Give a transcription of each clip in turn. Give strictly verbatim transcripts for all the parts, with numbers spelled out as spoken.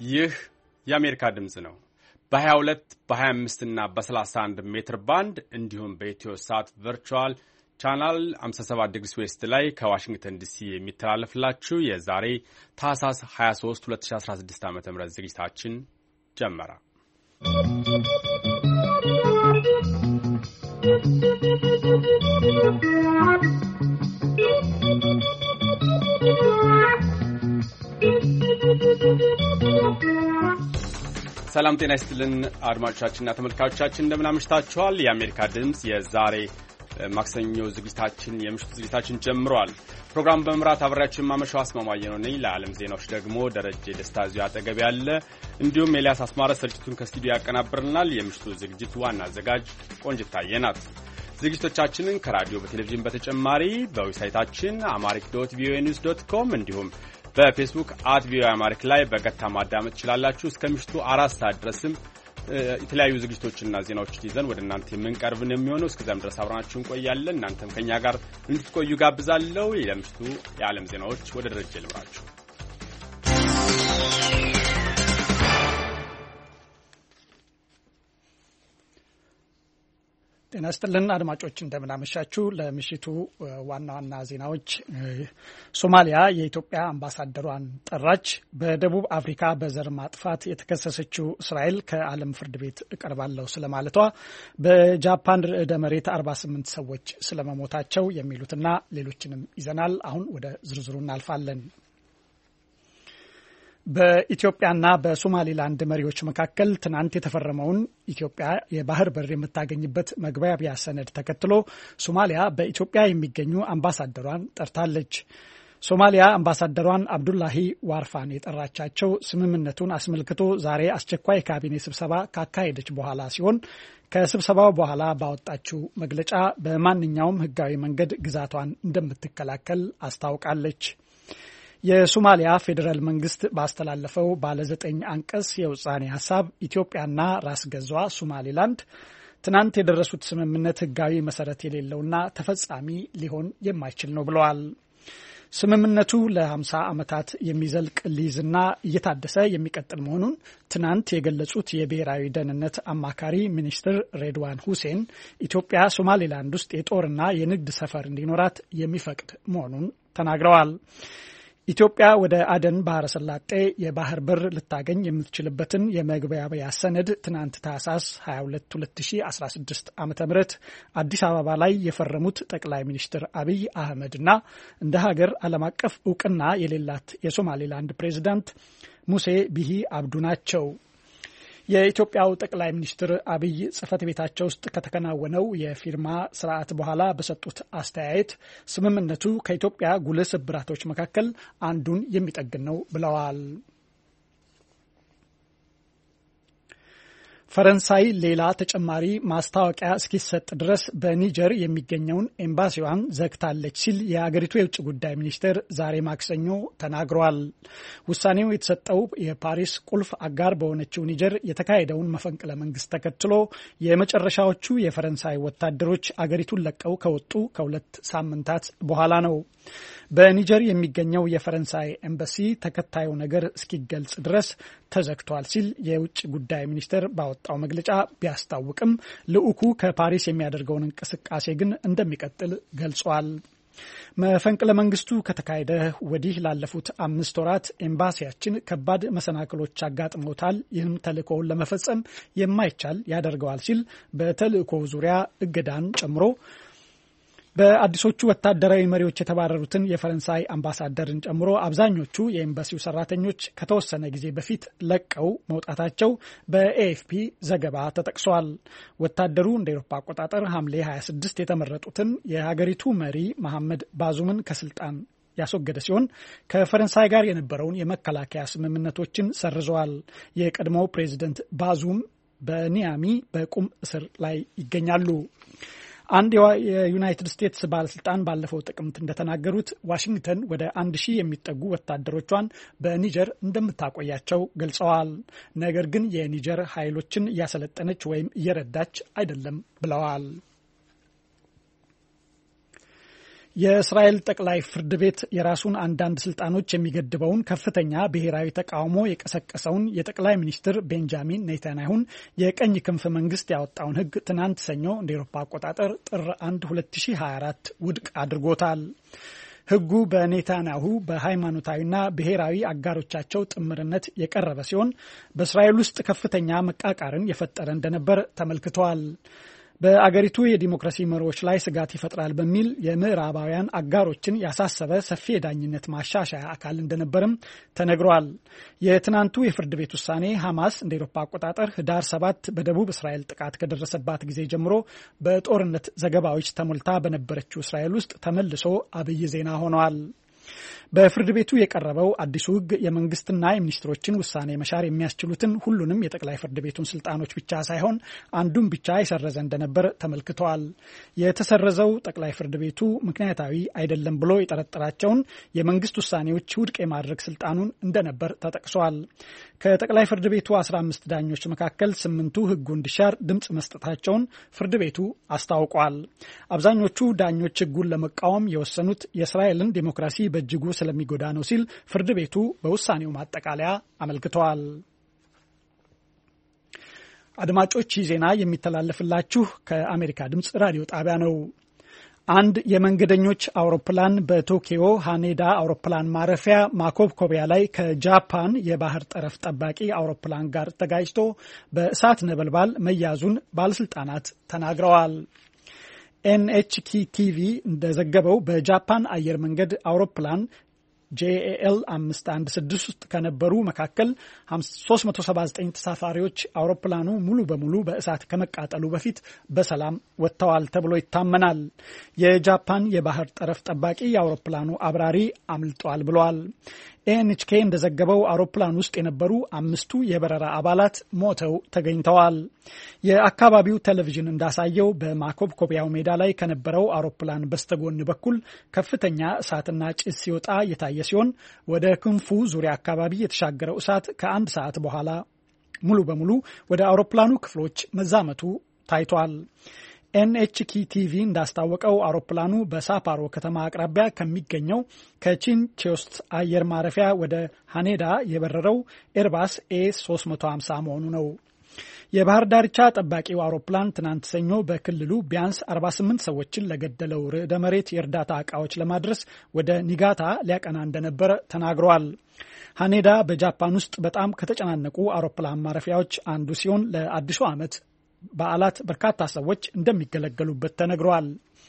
ይህ የአሜሪካ ድምጽ ነው። በ22 በ25 እና በ31 ሜትር ባንድ እንዲሁም በኢትዮ ሳት ቨርቹዋል ቻናል ሃምሳ ሰባት ዲግሪ ዌስት ላይ ከዋሽንግተን ዲሲ የሚተላለፍላችሁ የዛሬ ታህሳስ ሃያ ሶስት ሁለት ሺህ አስራ ስድስት ዓ.ም ዝግጅታችን ጀመረ። ሰላም ጤና ይስጥልን አድማጮቻችንና ተመልካቾቻችን እንደምን አምሽታችኋል። የአሜሪካ ድምጽ የዛሬ ማክሰኞ ዝግጅታችን የምሽቱ ዝግጅታችን ጀምሯል። ፕሮግራም በመምራት አብራችሁ ማመሻው አስማማየ ነው ነኝ። ለዓለም ዜናዎች ደግሞ ደረጀ ደስታ እዚሁ አጠገብ ያለ እንዲሁም ኤልያስ አስማረ ስርጭቱን ከስቱዲዮ ያቀናብርናል። የምሽቱ ዝግጅት ዋና አዘጋጅ ቆንጅት ታየ ናት። ዝግጅቶቻችንን ከራዲዮ በቴሌቪዥን በተጨማሪ በዌብሳይታችን አማሪክ ዶት ቪኦኤ ኒውስ ዶት ኮም እንዲሁም በፌስቡክ አት ቪኦኤ አማሪክ ላይ በቀጥታ ማዳመጥ ትችላላችሁ። እስከ ምሽቱ አራት ሰዓት ድረስም የተለያዩ ዝግጅቶችና ዜናዎችን ይዘን ወደ እናንተ የምንቀርብን የሚሆነው እስከዛም ድረስ አብራናችሁ እንቆያለን። እናንተም ከኛ ጋር እንድትቆዩ ጋብዛለሁ። የምሽቱ የዓለም ዜናዎች ወደ ደረጃ ልምራችሁ። ጤና ይስጥልን አድማጮች እንደምን አመሻችሁ። ለምሽቱ ዋና ዋና ዜናዎች ሶማሊያ የኢትዮጵያ አምባሳደሯን ጠራች። በደቡብ አፍሪካ በዘር ማጥፋት የተከሰሰችው እስራኤል ከዓለም ፍርድ ቤት እቀርባለሁ ስለማለቷ፣ በጃፓን ርዕደ መሬት አርባ ስምንት ሰዎች ስለመሞታቸው የሚሉትና ሌሎችንም ይዘናል። አሁን ወደ ዝርዝሩ እናልፋለን። በኢትዮጵያና በሶማሊላንድ መሪዎች መካከል ትናንት የተፈረመውን ኢትዮጵያ የባህር በር የምታገኝበት መግባቢያ ሰነድ ተከትሎ ሶማሊያ በኢትዮጵያ የሚገኙ አምባሳደሯን ጠርታለች። ሶማሊያ አምባሳደሯን አብዱላሂ ዋርፋን የጠራቻቸው ስምምነቱን አስመልክቶ ዛሬ አስቸኳይ ካቢኔ ስብሰባ ካካሄደች በኋላ ሲሆን ከስብሰባው በኋላ ባወጣችው መግለጫ በማንኛውም ሕጋዊ መንገድ ግዛቷን እንደምትከላከል አስታውቃለች። የሶማሊያ ፌዴራል መንግስት ባስተላለፈው ባለ ዘጠኝ አንቀጽ የውሳኔ ሀሳብ ኢትዮጵያና ራስ ገዟ ሶማሊላንድ ትናንት የደረሱት ስምምነት ህጋዊ መሰረት የሌለውና ተፈጻሚ ሊሆን የማይችል ነው ብለዋል። ስምምነቱ ለ50 ዓመታት የሚዘልቅ ሊዝና እየታደሰ የሚቀጥል መሆኑን ትናንት የገለጹት የብሔራዊ ደህንነት አማካሪ ሚኒስትር ሬድዋን ሁሴን ኢትዮጵያ ሶማሊላንድ ውስጥ የጦርና የንግድ ሰፈር እንዲኖራት የሚፈቅድ መሆኑን ተናግረዋል። ኢትዮጵያ ወደ አደን ባህረ ሰላጤ የባህር በር ልታገኝ የምትችልበትን የመግባቢያ ሰነድ ትናንት ታህሳስ ሃያ ሁለት ሁለት ሺህ አስራ ስድስት ዓመተ ምህረት አዲስ አበባ ላይ የፈረሙት ጠቅላይ ሚኒስትር አብይ አህመድና እንደ ሀገር ዓለም አቀፍ እውቅና የሌላት የሶማሌላንድ ፕሬዝዳንት ሙሴ ቢሂ አብዱ ናቸው። የኢትዮጵያው ጠቅላይ ሚኒስትር አብይ ጽህፈት ቤታቸው ውስጥ ከተከናወነው የፊርማ ስርዓት በኋላ በሰጡት አስተያየት ስምምነቱ ከኢትዮጵያ ጉልህ ስብራቶች መካከል አንዱን የሚጠግን ነው ብለዋል። ፈረንሳይ ሌላ ተጨማሪ ማስታወቂያ እስኪሰጥ ድረስ በኒጀር የሚገኘውን ኤምባሲዋን ዘግታለች ሲል የአገሪቱ የውጭ ጉዳይ ሚኒስቴር ዛሬ ማክሰኞ ተናግሯል። ውሳኔው የተሰጠው የፓሪስ ቁልፍ አጋር በሆነችው ኒጀር የተካሄደውን መፈንቅለ መንግስት ተከትሎ የመጨረሻዎቹ የፈረንሳይ ወታደሮች አገሪቱን ለቀው ከወጡ ከሁለት ሳምንታት በኋላ ነው። በኒጀር የሚገኘው የፈረንሳይ ኤምባሲ ተከታዩ ነገር እስኪገልጽ ድረስ ተዘግቷል ሲል የውጭ ጉዳይ ሚኒስቴር ባወጣው መግለጫ ቢያስታውቅም ልዑኩ ከፓሪስ የሚያደርገውን እንቅስቃሴ ግን እንደሚቀጥል ገልጿል። መፈንቅለ መንግስቱ ከተካሄደ ወዲህ ላለፉት አምስት ወራት ኤምባሲያችን ከባድ መሰናክሎች አጋጥመውታል፣ ይህም ተልእኮውን ለመፈጸም የማይቻል ያደርገዋል ሲል በተልእኮው ዙሪያ እገዳን ጨምሮ በአዲሶቹ ወታደራዊ መሪዎች የተባረሩትን የፈረንሳይ አምባሳደርን ጨምሮ አብዛኞቹ የኤምባሲው ሰራተኞች ከተወሰነ ጊዜ በፊት ለቀው መውጣታቸው በኤኤፍፒ ዘገባ ተጠቅሷል። ወታደሩ እንደ አውሮፓ አቆጣጠር ሐምሌ ሃያ ስድስት የተመረጡትን የሀገሪቱ መሪ መሐመድ ባዙምን ከስልጣን ያስወገደ ሲሆን ከፈረንሳይ ጋር የነበረውን የመከላከያ ስምምነቶችን ሰርዘዋል። የቀድሞው ፕሬዚደንት ባዙም በኒያሚ በቁም እስር ላይ ይገኛሉ። አንድ የዩናይትድ ስቴትስ ባለስልጣን ባለፈው ጥቅምት እንደተናገሩት ዋሽንግተን ወደ አንድ ሺህ የሚጠጉ ወታደሮቿን በኒጀር እንደምታቆያቸው ገልጸዋል። ነገር ግን የኒጀር ኃይሎችን እያሰለጠነች ወይም እየረዳች አይደለም ብለዋል። የእስራኤል ጠቅላይ ፍርድ ቤት የራሱን አንዳንድ ስልጣኖች የሚገድበውን ከፍተኛ ብሔራዊ ተቃውሞ የቀሰቀሰውን የጠቅላይ ሚኒስትር ቤንጃሚን ኔታንያሁን የቀኝ ክንፍ መንግስት ያወጣውን ሕግ ትናንት ሰኞ እንደ ኤሮፓ አቆጣጠር ጥር አንድ ሁለት ሺህ ሀያ አራት ውድቅ አድርጎታል። ሕጉ በኔታንያሁ በሃይማኖታዊና ብሔራዊ አጋሮቻቸው ጥምርነት የቀረበ ሲሆን በእስራኤል ውስጥ ከፍተኛ መቃቃርን የፈጠረ እንደነበር ተመልክቷል። በአገሪቱ የዲሞክራሲ መርሆች ላይ ስጋት ይፈጥራል በሚል የምዕራባውያን አጋሮችን ያሳሰበ ሰፊ የዳኝነት ማሻሻያ አካል እንደነበርም ተነግሯል። የትናንቱ የፍርድ ቤት ውሳኔ ሐማስ እንደ ኤሮፓ አቆጣጠር ህዳር ሰባት በደቡብ እስራኤል ጥቃት ከደረሰባት ጊዜ ጀምሮ በጦርነት ዘገባዎች ተሞልታ በነበረችው እስራኤል ውስጥ ተመልሶ አብይ ዜና ሆኗል። በፍርድ ቤቱ የቀረበው አዲሱ ሕግ የመንግስትና የሚኒስትሮችን ውሳኔ መሻር የሚያስችሉትን ሁሉንም የጠቅላይ ፍርድ ቤቱን ስልጣኖች ብቻ ሳይሆን አንዱን ብቻ የሰረዘ እንደነበር ተመልክተዋል። የተሰረዘው ጠቅላይ ፍርድ ቤቱ ምክንያታዊ አይደለም ብሎ የጠረጠራቸውን የመንግስት ውሳኔዎች ውድቅ የማድረግ ስልጣኑን እንደነበር ተጠቅሷል። ከጠቅላይ ፍርድ ቤቱ አስራ አምስት ዳኞች መካከል ስምንቱ ሕጉ እንዲሻር ድምጽ መስጠታቸውን ፍርድ ቤቱ አስታውቋል። አብዛኞቹ ዳኞች ሕጉን ለመቃወም የወሰኑት የእስራኤልን ዴሞክራሲ በእጅጉ ስለሚጎዳ ነው ሲል ፍርድ ቤቱ በውሳኔው ማጠቃለያ አመልክተዋል። አድማጮች ይህ ዜና የሚተላለፍላችሁ ከአሜሪካ ድምጽ ራዲዮ ጣቢያ ነው። አንድ የመንገደኞች አውሮፕላን በቶኪዮ ሃኔዳ አውሮፕላን ማረፊያ ማኮብኮቢያ ላይ ከጃፓን የባህር ጠረፍ ጠባቂ አውሮፕላን ጋር ተጋጭቶ በእሳት ነበልባል መያዙን ባለስልጣናት ተናግረዋል። ኤንኤችኬ ቲቪ እንደዘገበው በጃፓን አየር መንገድ አውሮፕላን ጄኤኤል አምስት አንድ ስድስት ውስጥ ከነበሩ መካከል ሶስት መቶ ሰባ ዘጠኝ ተሳፋሪዎች አውሮፕላኑ ሙሉ በሙሉ በእሳት ከመቃጠሉ በፊት በሰላም ወጥተዋል ተብሎ ይታመናል። የጃፓን የባህር ጠረፍ ጠባቂ የአውሮፕላኑ አብራሪ አምልጧል ብለዋል። ኤንኤችኬ እንደዘገበው አውሮፕላን ውስጥ የነበሩ አምስቱ የበረራ አባላት ሞተው ተገኝተዋል። የአካባቢው ቴሌቪዥን እንዳሳየው በማኮብኮቢያው ሜዳ ላይ ከነበረው አውሮፕላን በስተጎን በኩል ከፍተኛ እሳትና ጭስ ሲወጣ የታየ ሲሆን ወደ ክንፉ ዙሪያ አካባቢ የተሻገረው እሳት ከአንድ ሰዓት በኋላ ሙሉ በሙሉ ወደ አውሮፕላኑ ክፍሎች መዛመቱ ታይቷል። ኤንኤችኬ ቲቪ እንዳስታወቀው አውሮፕላኑ በሳፓሮ ከተማ አቅራቢያ ከሚገኘው ከቺንቼውስት አየር ማረፊያ ወደ ሃኔዳ የበረረው ኤርባስ ኤ ሶስት መቶ ሃምሳ መሆኑ ነው። የባህር ዳርቻ ጠባቂው አውሮፕላን ትናንት ሰኞ በክልሉ ቢያንስ አርባ ስምንት ሰዎችን ለገደለው ርዕደ መሬት የእርዳታ ዕቃዎች ለማድረስ ወደ ኒጋታ ሊያቀና እንደነበረ ተናግረዋል። ሃኔዳ በጃፓን ውስጥ በጣም ከተጨናነቁ አውሮፕላን ማረፊያዎች አንዱ ሲሆን ለአዲሱ ዓመት በዓላት በርካታ ሰዎች እንደሚገለገሉበት ተነግረዋል።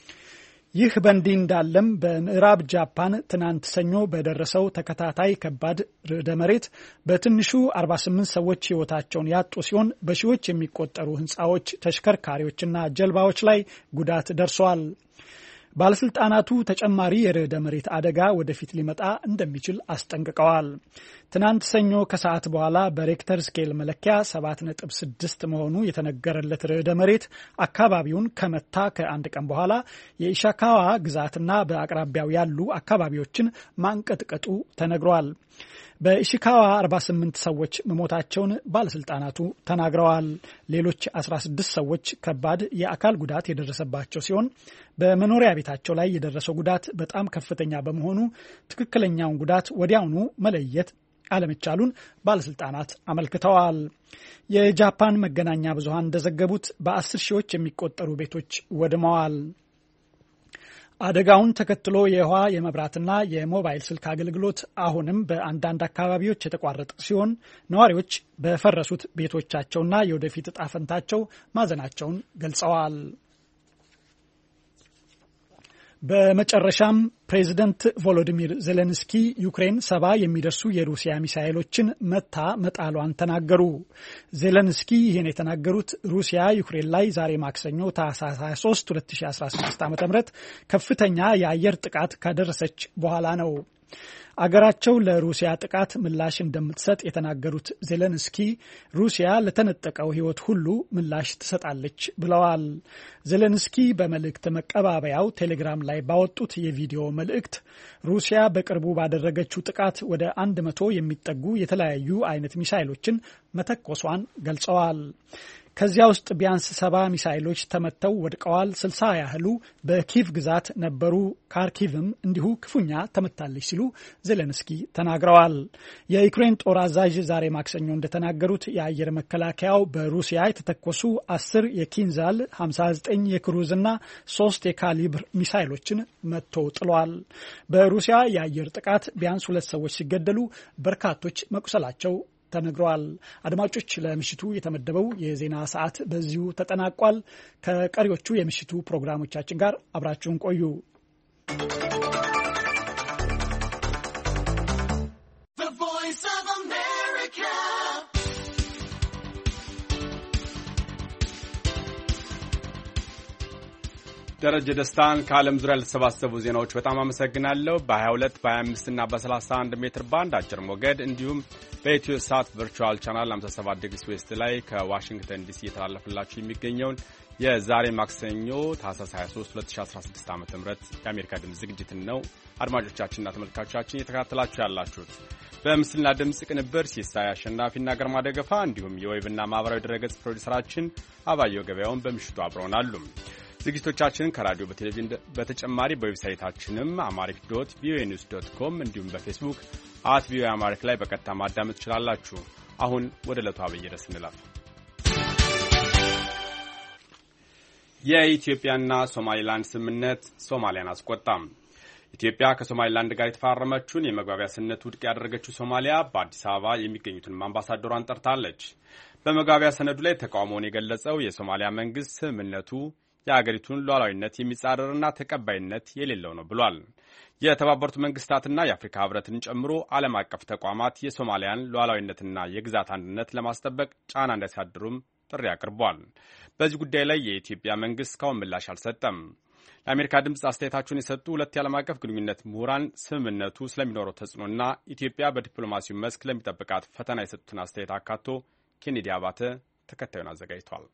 ይህ በእንዲህ እንዳለም በምዕራብ ጃፓን ትናንት ሰኞ በደረሰው ተከታታይ ከባድ ርዕደ መሬት በትንሹ አርባ ስምንት ሰዎች ሕይወታቸውን ያጡ ሲሆን በሺዎች የሚቆጠሩ ሕንፃዎች፣ ተሽከርካሪዎችና ጀልባዎች ላይ ጉዳት ደርሷል። ባለስልጣናቱ ተጨማሪ የርዕደ መሬት አደጋ ወደፊት ሊመጣ እንደሚችል አስጠንቅቀዋል። ትናንት ሰኞ ከሰዓት በኋላ በሬክተር ስኬል መለኪያ ሰባት ነጥብ ስድስት መሆኑ የተነገረለት ርዕደ መሬት አካባቢውን ከመታ ከአንድ ቀን በኋላ የኢሻካዋ ግዛትና በአቅራቢያው ያሉ አካባቢዎችን ማንቀጥቀጡ ተነግሯል። በኢሺካዋ አርባ ስምንት ሰዎች መሞታቸውን ባለስልጣናቱ ተናግረዋል። ሌሎች አስራ ስድስት ሰዎች ከባድ የአካል ጉዳት የደረሰባቸው ሲሆን በመኖሪያ ቤታቸው ላይ የደረሰው ጉዳት በጣም ከፍተኛ በመሆኑ ትክክለኛውን ጉዳት ወዲያውኑ መለየት አለመቻሉን ባለስልጣናት አመልክተዋል። የጃፓን መገናኛ ብዙሃን እንደዘገቡት በአስር ሺዎች የሚቆጠሩ ቤቶች ወድመዋል። አደጋውን ተከትሎ የውሃ የመብራትና የሞባይል ስልክ አገልግሎት አሁንም በአንዳንድ አካባቢዎች የተቋረጠ ሲሆን ነዋሪዎች በፈረሱት ቤቶቻቸውና የወደፊት ዕጣ ፈንታቸው ማዘናቸውን ገልጸዋል። በመጨረሻም ፕሬዚደንት ቮሎዲሚር ዜሌንስኪ ዩክሬን ሰባ የሚደርሱ የሩሲያ ሚሳኤሎችን መታ መጣሏን ተናገሩ። ዜሌንስኪ ይህን የተናገሩት ሩሲያ ዩክሬን ላይ ዛሬ ማክሰኞ ታህሳስ ሃያ ሶስት ሁለት ሺህ አስራ ስድስት ዓ ም ከፍተኛ የአየር ጥቃት ካደረሰች በኋላ ነው። አገራቸው ለሩሲያ ጥቃት ምላሽ እንደምትሰጥ የተናገሩት ዜሌንስኪ ሩሲያ ለተነጠቀው ሕይወት ሁሉ ምላሽ ትሰጣለች ብለዋል። ዜሌንስኪ በመልእክት መቀባበያው ቴሌግራም ላይ ባወጡት የቪዲዮ መልእክት ሩሲያ በቅርቡ ባደረገችው ጥቃት ወደ አንድ መቶ የሚጠጉ የተለያዩ አይነት ሚሳይሎችን መተኮሷን ገልጸዋል። ከዚያ ውስጥ ቢያንስ ሰባ ሚሳይሎች ተመተው ወድቀዋል። ስልሳ ያህሉ በኪቭ ግዛት ነበሩ። ካርኪቭም እንዲሁ ክፉኛ ተመታለች ሲሉ ዜሌንስኪ ተናግረዋል። የዩክሬን ጦር አዛዥ ዛሬ ማክሰኞ እንደተናገሩት የአየር መከላከያው በሩሲያ የተተኮሱ አስር የኪንዛል ሃምሳ ዘጠኝ የክሩዝ እና ሶስት የካሊብር ሚሳይሎችን መትቶ ጥሏል። በሩሲያ የአየር ጥቃት ቢያንስ ሁለት ሰዎች ሲገደሉ በርካቶች መቁሰላቸው ተነግሯል። አድማጮች፣ ለምሽቱ የተመደበው የዜና ሰዓት በዚሁ ተጠናቋል። ከቀሪዎቹ የምሽቱ ፕሮግራሞቻችን ጋር አብራችሁን ቆዩ። ደረጀ ደስታን ከዓለም ዙሪያ ለተሰባሰቡ ዜናዎች በጣም አመሰግናለሁ። በ22 በ25 እና በ31 ሜትር ባንድ አጭር ሞገድ እንዲሁም በኢትዮ ሳት ቨርቹዋል ቻናል ሃምሳ ሰባት ዲግሪ ዌስት ላይ ከዋሽንግተን ዲሲ እየተላለፈላችሁ የሚገኘውን የዛሬ ማክሰኞ ታህሳስ ሃያ ሶስት ሁለት ሺህ አስራ ስድስት ዓ.ም የአሜሪካ ድምጽ ዝግጅትን ነው አድማጮቻችንና ተመልካቾቻችን እየተከታተላችሁ ያላችሁት። በምስልና ድምጽ ቅንብር ሲሳይ አሸናፊና ግርማ ደገፋ እንዲሁም የዌብና ማህበራዊ ድረገጽ ፕሮዲውሰራችን አባየው ገበያውን በምሽቱ አብረውናሉ። ዝግጅቶቻችንን ከራዲዮ በቴሌቪዥን በተጨማሪ በዌብሳይታችንም አማሪክ ዶት ቪኦኤ ኒውስ ዶት ኮም እንዲሁም በፌስቡክ አት ቪኦኤ አማሪክ ላይ በቀጥታ ማዳመጥ ትችላላችሁ። አሁን ወደ ዕለቱ አብይ ርዕስ እንለፍ። የኢትዮጵያና ሶማሊላንድ ስምምነት ሶማሊያን አስቆጣም። ኢትዮጵያ ከሶማሊላንድ ጋር የተፈራረመችውን የመግባቢያ ስምምነት ውድቅ ያደረገችው ሶማሊያ በአዲስ አበባ የሚገኙትን አምባሳደሯን ጠርታለች። በመግባቢያ ሰነዱ ላይ ተቃውሞውን የገለጸው የሶማሊያ መንግስት ስምምነቱ የአገሪቱን ሉዓላዊነት የሚጻረርና ተቀባይነት የሌለው ነው ብሏል። የተባበሩት መንግስታትና የአፍሪካ ህብረትን ጨምሮ ዓለም አቀፍ ተቋማት የሶማሊያን ሉዓላዊነትና የግዛት አንድነት ለማስጠበቅ ጫና እንዲያሳድሩም ጥሪ አቅርቧል። በዚህ ጉዳይ ላይ የኢትዮጵያ መንግስት እስካሁን ምላሽ አልሰጠም። ለአሜሪካ ድምፅ አስተያየታቸውን የሰጡ ሁለት የዓለም አቀፍ ግንኙነት ምሁራን ስምምነቱ ስለሚኖረው ተጽዕኖና ኢትዮጵያ በዲፕሎማሲው መስክ ለሚጠብቃት ፈተና የሰጡትን አስተያየት አካቶ ኬኔዲ አባተ ተከታዩን አዘጋጅቷል።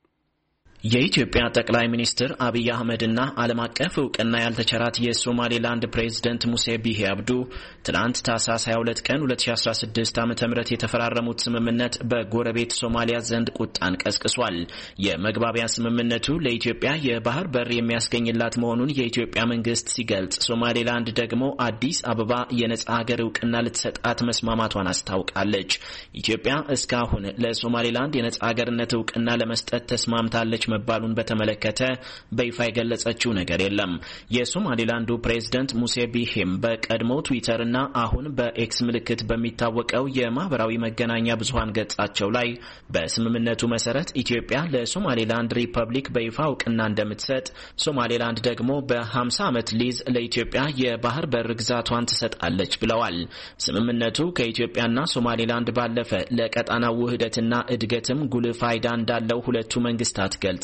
የኢትዮጵያ ጠቅላይ ሚኒስትር አብይ አህመድና ዓለም አቀፍ እውቅና ያልተቸራት የሶማሌላንድ ፕሬዝደንት ሙሴ ቢሂ አብዱ ትናንት ታህሳስ ሃያ ሁለት ቀን ሁለት ሺህ አስራ ስድስት ዓ.ም የተፈራረሙት ስምምነት በጎረቤት ሶማሊያ ዘንድ ቁጣን ቀስቅሷል። የመግባቢያ ስምምነቱ ለኢትዮጵያ የባህር በር የሚያስገኝላት መሆኑን የኢትዮጵያ መንግስት ሲገልጽ፣ ሶማሌላንድ ደግሞ አዲስ አበባ የነጻ ሀገር እውቅና ልትሰጣት መስማማቷን አስታውቃለች። ኢትዮጵያ እስካሁን ለሶማሌላንድ የነጻ ሀገርነት እውቅና ለመስጠት ተስማምታለች መባሉን በተመለከተ በይፋ የገለጸችው ነገር የለም። የሶማሊላንዱ ፕሬዝደንት ሙሴ ቢሂም በቀድሞ ትዊተርና አሁን በኤክስ ምልክት በሚታወቀው የማህበራዊ መገናኛ ብዙሃን ገጻቸው ላይ በስምምነቱ መሰረት ኢትዮጵያ ለሶማሊላንድ ሪፐብሊክ በይፋ እውቅና እንደምትሰጥ፣ ሶማሊላንድ ደግሞ በ50 ዓመት ሊዝ ለኢትዮጵያ የባህር በር ግዛቷን ትሰጣለች ብለዋል። ስምምነቱ ከኢትዮጵያና ሶማሊላንድ ባለፈ ለቀጣናው ውህደትና እድገትም ጉልህ ፋይዳ እንዳለው ሁለቱ መንግስታት ገልጸዋል።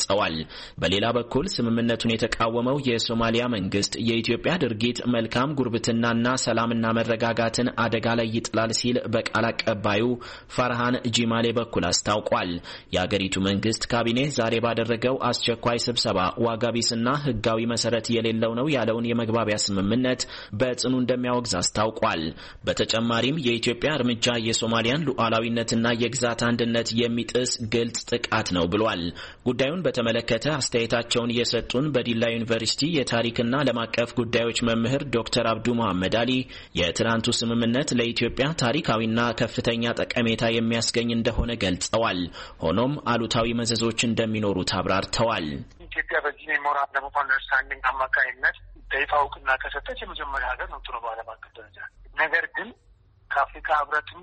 በሌላ በኩል ስምምነቱን የተቃወመው የሶማሊያ መንግስት የኢትዮጵያ ድርጊት መልካም ጉርብትናና ሰላምና መረጋጋትን አደጋ ላይ ይጥላል ሲል በቃል አቀባዩ ፈርሃን ጂማሌ በኩል አስታውቋል። የአገሪቱ መንግስት ካቢኔ ዛሬ ባደረገው አስቸኳይ ስብሰባ ዋጋቢስና ህጋዊ መሰረት የሌለው ነው ያለውን የመግባቢያ ስምምነት በጽኑ እንደሚያወግዝ አስታውቋል። በተጨማሪም የኢትዮጵያ እርምጃ የሶማሊያን ሉዓላዊነትና የግዛት አንድነት የሚጥስ ግልጽ ጥቃት ነው ብሏል። ጉዳዩን በተመለከተ አስተያየታቸውን የሰጡን በዲላ ዩኒቨርሲቲ የታሪክና ዓለም አቀፍ ጉዳዮች መምህር ዶክተር አብዱ መሐመድ አሊ የትናንቱ ስምምነት ለኢትዮጵያ ታሪካዊና ከፍተኛ ጠቀሜታ የሚያስገኝ እንደሆነ ገልጸዋል። ሆኖም አሉታዊ መዘዞች እንደሚኖሩት አብራርተዋል። ኢትዮጵያ በዚህ ሜሞራንደም ኦፍ አንደርስታንዲንግ አማካኝነት በይፋ እውቅና ከሰጠች የመጀመሪያ ሀገር ነው ጥሩ በዓለም አቀፍ ደረጃ። ነገር ግን ከአፍሪካ ህብረትም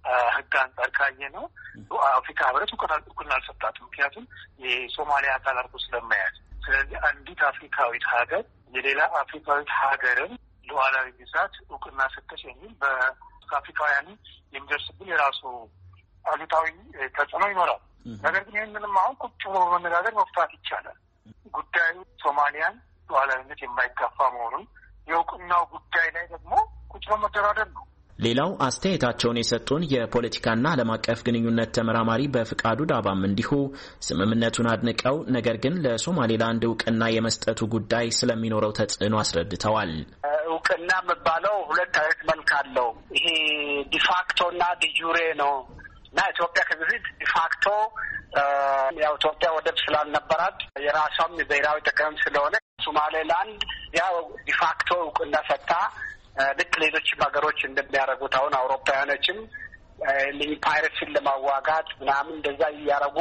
ህግ አንጻር ካየ ነው አፍሪካ ህብረት እውቅና አልሰጣትም። ምክንያቱም የሶማሊያ አካል አድርጎ ስለማያዝ። ስለዚህ አንዲት አፍሪካዊት ሀገር የሌላ አፍሪካዊት ሀገርን ሉዓላዊ ግዛት እውቅና ሰጠች የሚል በአፍሪካውያን የሚደርስብን የራሱ አሉታዊ ተጽዕኖ ይኖራል። ነገር ግን ይህንንም አሁን ቁጭ ብሎ በመነጋገር መፍታት ይቻላል። ጉዳዩ ሶማሊያን ሉዓላዊነት የማይጋፋ መሆኑን የእውቅናው ጉዳይ ላይ ደግሞ ቁጭ ብሎ መደራደር ነው። ሌላው አስተያየታቸውን የሰጡን የፖለቲካና ዓለም አቀፍ ግንኙነት ተመራማሪ በፍቃዱ ዳባም እንዲሁ ስምምነቱን አድንቀው ነገር ግን ለሶማሌላንድ እውቅና የመስጠቱ ጉዳይ ስለሚኖረው ተጽዕኖ አስረድተዋል። እውቅና የሚባለው ሁለት አይነት መልክ አለው። ይሄ ዲፋክቶና ዲጁሬ ነው እና ኢትዮጵያ ከዚህ በፊት ዲፋክቶ ያው ኢትዮጵያ ወደብ ስላልነበራት የራሷም ብሔራዊ ጥቅም ስለሆነ ሶማሌላንድ ያው ዲፋክቶ እውቅና ሰጥታ ልክ ሌሎች ሀገሮች እንደሚያደርጉት አሁን አውሮፓውያኖችም ፓይሬሲን ለማዋጋት ምናምን እንደዛ እያደረጉ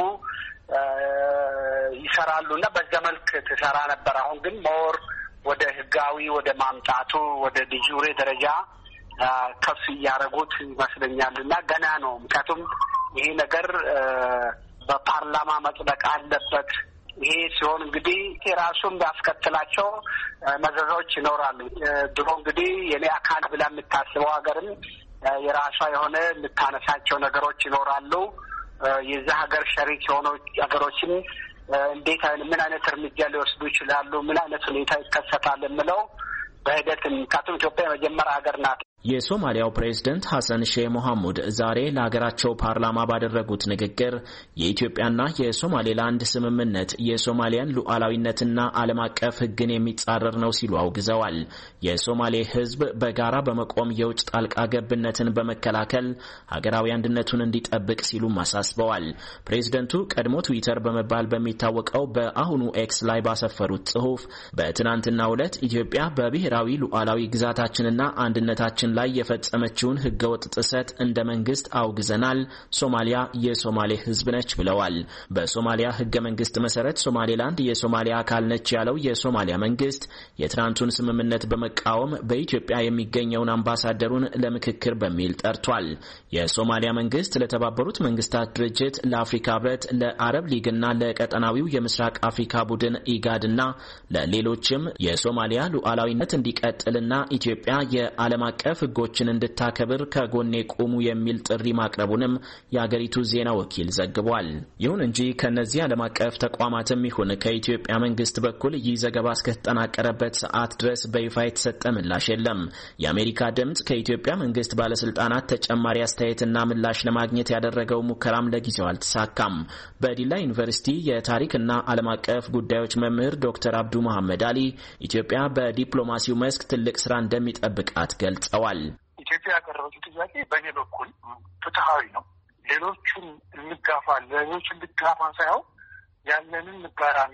ይሰራሉና በዛ መልክ ትሰራ ነበር። አሁን ግን ሞር ወደ ህጋዊ ወደ ማምጣቱ ወደ ዲጁሬ ደረጃ ከፍ እያደረጉት ይመስለኛልና ገና ነው። ምክንያቱም ይሄ ነገር በፓርላማ መጽደቅ አለበት። ይሄ ሲሆን እንግዲህ የራሱን ያስከትላቸው መዘዞች ይኖራሉ። ድሮ እንግዲህ የኔ አካል ብላ የምታስበው ሀገርም የራሷ የሆነ የምታነሳቸው ነገሮች ይኖራሉ። የዛ ሀገር ሸሪክ የሆኑ ሀገሮችን እንዴት ምን አይነት እርምጃ ሊወስዱ ይችላሉ፣ ምን አይነት ሁኔታ ይከሰታል የምለው በሂደት ምክንያቱም ኢትዮጵያ የመጀመሪያ ሀገር ናት። የሶማሊያው ፕሬዝዳንት ሐሰን ሼህ መሐሙድ ዛሬ ለሀገራቸው ፓርላማ ባደረጉት ንግግር የኢትዮጵያና የሶማሌላንድ ስምምነት የሶማሊያን ሉዓላዊነትና ዓለም አቀፍ ሕግን የሚጻረር ነው ሲሉ አውግዘዋል። የሶማሌ ሕዝብ በጋራ በመቆም የውጭ ጣልቃ ገብነትን በመከላከል ሀገራዊ አንድነቱን እንዲጠብቅ ሲሉም አሳስበዋል። ፕሬዝዳንቱ ቀድሞ ትዊተር በመባል በሚታወቀው በአሁኑ ኤክስ ላይ ባሰፈሩት ጽሑፍ በትናንትናው ዕለት ኢትዮጵያ በብሔራዊ ሉዓላዊ ግዛታችንና አንድነታችን ላይ የፈጸመችውን ህገወጥ ጥሰት እንደ መንግስት አውግዘናል። ሶማሊያ የሶማሌ ህዝብ ነች ብለዋል። በሶማሊያ ህገ መንግስት መሰረት ሶማሌላንድ የሶማሊያ አካል ነች ያለው የሶማሊያ መንግስት የትናንቱን ስምምነት በመቃወም በኢትዮጵያ የሚገኘውን አምባሳደሩን ለምክክር በሚል ጠርቷል። የሶማሊያ መንግስት ለተባበሩት መንግስታት ድርጅት፣ ለአፍሪካ ህብረት፣ ለአረብ ሊግና ለቀጠናዊው የምስራቅ አፍሪካ ቡድን ኢጋድና ለሌሎችም የሶማሊያ ሉዓላዊነት እንዲቀጥልና ኢትዮጵያ የዓለም አቀፍ ህጎችን እንድታከብር ከጎኔ ቆሙ የሚል ጥሪ ማቅረቡንም የአገሪቱ ዜና ወኪል ዘግቧል። ይሁን እንጂ ከነዚህ ዓለም አቀፍ ተቋማትም ይሁን ከኢትዮጵያ መንግስት በኩል ይህ ዘገባ እስከተጠናቀረበት ሰዓት ድረስ በይፋ የተሰጠ ምላሽ የለም። የአሜሪካ ድምጽ ከኢትዮጵያ መንግስት ባለስልጣናት ተጨማሪ አስተያየትና ምላሽ ለማግኘት ያደረገው ሙከራም ለጊዜው አልተሳካም። በዲላ ዩኒቨርሲቲ የታሪክና ዓለም አቀፍ ጉዳዮች መምህር ዶክተር አብዱ መሐመድ አሊ ኢትዮጵያ በዲፕሎማሲው መስክ ትልቅ ስራ እንደሚጠብቃት ገልጸዋል። ኢትዮጵያ ያቀረበችው ጥያቄ በእኔ በኩል ፍትሃዊ ነው። ሌሎቹን እንጋፋ ሌሎቹን እንጋፋ ሳይሆን ያለንን እንጋራና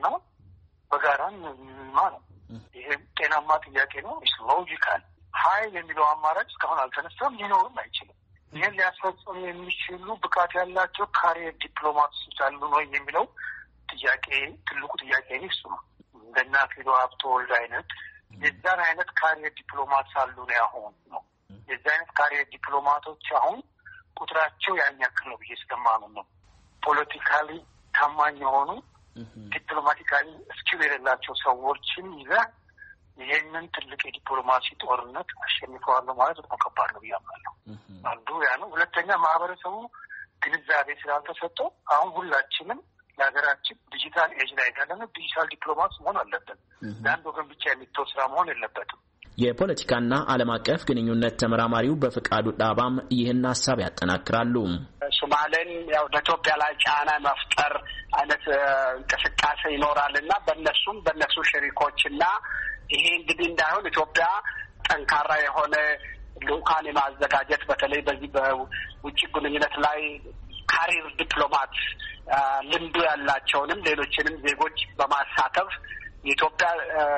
በጋራን ማ ነው። ይሄ ጤናማ ጥያቄ ነው። ኢስ ሎጂካል። ኃይል የሚለው አማራጭ እስካሁን አልተነሳም፣ ሊኖርም አይችልም። ይህን ሊያስፈጽሙ የሚችሉ ብቃት ያላቸው ካሪየር ዲፕሎማቶች አሉ ነው የሚለው ጥያቄ። ትልቁ ጥያቄ እሱ ነው። እንደና አክሊሉ ሀብተወልድ አይነት የዛን አይነት ካሪየር ዲፕሎማት አሉ ነው አሁን ነው። የዛን አይነት ካሪየር ዲፕሎማቶች አሁን ቁጥራቸው ያን ያክል ነው ብዬ ስለማምን ነው። ፖለቲካሊ ታማኝ የሆኑ ዲፕሎማቲካሊ ስኪል የሌላቸው ሰዎችን ይዘህ ይሄንን ትልቅ የዲፕሎማሲ ጦርነት አሸንፈዋለሁ ማለት በጣም ከባድ ነው ብዬ አምናለሁ። አንዱ ያ ነው። ሁለተኛ ማህበረሰቡ ግንዛቤ ስላልተሰጠው አሁን ሁላችንም ለሀገራችን ዲጂታል ኤጅ ላይ ያለነው ዲጂታል ዲፕሎማት መሆን አለብን። ለአንድ ወገን ብቻ የሚተው ስራ መሆን የለበትም። የፖለቲካና ዓለም አቀፍ ግንኙነት ተመራማሪው በፍቃዱ ዳባም ይህን ሀሳብ ያጠናክራሉ። ሶማሌን ያው በኢትዮጵያ ላይ ጫና መፍጠር አይነት እንቅስቃሴ ይኖራልና በእነሱም በእነሱ ሸሪኮችና ይሄ እንግዲህ እንዳይሆን ኢትዮጵያ ጠንካራ የሆነ ልኡካን የማዘጋጀት በተለይ በዚህ በውጭ ግንኙነት ላይ ካሪር ዲፕሎማት ልምዱ ያላቸውንም ሌሎችንም ዜጎች በማሳተፍ የኢትዮጵያ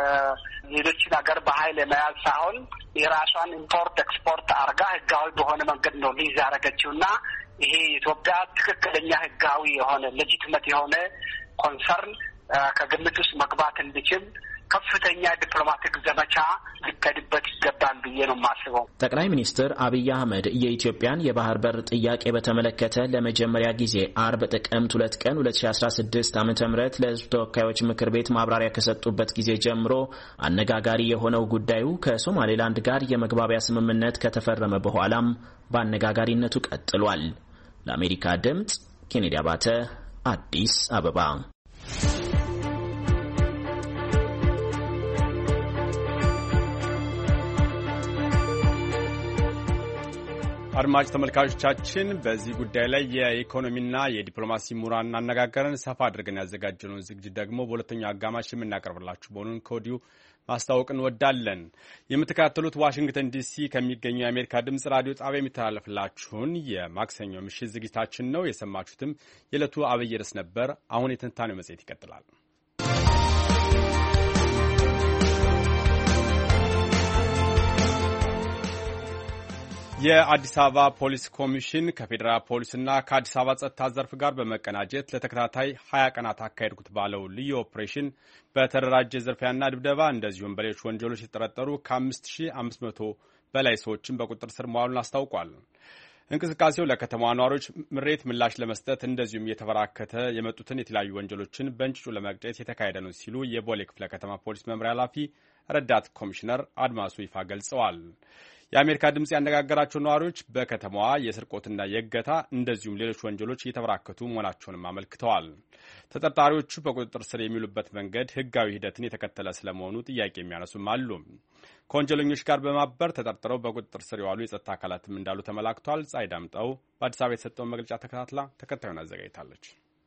ሌሎችን ሀገር በኃይል የመያዝ ሳይሆን የራሷን ኢምፖርት ኤክስፖርት አርጋ ህጋዊ በሆነ መንገድ ነው ሊዝ ያደረገችው እና ይሄ የኢትዮጵያ ትክክለኛ ህጋዊ የሆነ ሌጂቲመት የሆነ ኮንሰርን ከግምት ውስጥ መግባት እንዲችል ከፍተኛ ዲፕሎማቲክ ዘመቻ ሊካሄድበት ይገባል ብዬ ነው የማስበው። ጠቅላይ ሚኒስትር አብይ አህመድ የኢትዮጵያን የባህር በር ጥያቄ በተመለከተ ለመጀመሪያ ጊዜ አርብ ጥቅምት ሁለት ቀን ሁለት ሺ አስራ ስድስት ዓመተ ምህረት ለህዝብ ተወካዮች ምክር ቤት ማብራሪያ ከሰጡበት ጊዜ ጀምሮ አነጋጋሪ የሆነው ጉዳዩ ከሶማሌላንድ ጋር የመግባቢያ ስምምነት ከተፈረመ በኋላም በአነጋጋሪነቱ ቀጥሏል። ለአሜሪካ ድምጽ ኬኔዲ አባተ አዲስ አበባ። አድማጭ ተመልካቾቻችን በዚህ ጉዳይ ላይ የኢኮኖሚና የዲፕሎማሲ ምሁራን አነጋገርን ሰፋ አድርገን ያዘጋጀነውን ዝግጅት ደግሞ በሁለተኛው አጋማሽ የምናቀርብላችሁ መሆኑን ከወዲሁ ማስታወቅ እንወዳለን። የምትከታተሉት ዋሽንግተን ዲሲ ከሚገኘው የአሜሪካ ድምጽ ራዲዮ ጣቢያ የሚተላለፍላችሁን የማክሰኞ ምሽት ዝግጅታችን ነው። የሰማችሁትም የዕለቱ አብይ ርዕስ ነበር። አሁን የትንታኔው መጽሔት ይቀጥላል። የአዲስ አበባ ፖሊስ ኮሚሽን ከፌዴራል ፖሊስና ከአዲስ አበባ ጸጥታ ዘርፍ ጋር በመቀናጀት ለተከታታይ ሀያ ቀናት አካሄድኩት ባለው ልዩ ኦፕሬሽን በተደራጀ ዝርፊያና ድብደባ እንደዚሁም በሌሎች ወንጀሎች የተጠረጠሩ ከአምስት ሺህ አምስት መቶ በላይ ሰዎችን በቁጥጥር ስር መዋሉን አስታውቋል። እንቅስቃሴው ለከተማዋ ነዋሪዎች ምሬት ምላሽ ለመስጠት እንደዚሁም እየተበራከተ የመጡትን የተለያዩ ወንጀሎችን በእንጭጩ ለመቅጨት የተካሄደ ነው ሲሉ የቦሌ ክፍለ ከተማ ፖሊስ መምሪያ ኃላፊ ረዳት ኮሚሽነር አድማሱ ይፋ ገልጸዋል። የአሜሪካ ድምጽ ያነጋገራቸው ነዋሪዎች በከተማዋ የስርቆትና የእገታ እንደዚሁም ሌሎች ወንጀሎች እየተበራከቱ መሆናቸውንም አመልክተዋል። ተጠርጣሪዎቹ በቁጥጥር ስር የሚውሉበት መንገድ ሕጋዊ ሂደትን የተከተለ ስለመሆኑ ጥያቄ የሚያነሱም አሉ። ከወንጀለኞች ጋር በማበር ተጠርጥረው በቁጥጥር ስር የዋሉ የጸጥታ አካላትም እንዳሉ ተመላክቷል። ፀሐይ ዳምጠው በአዲስ አበባ የተሰጠውን መግለጫ ተከታትላ ተከታዩን አዘጋጅታለች።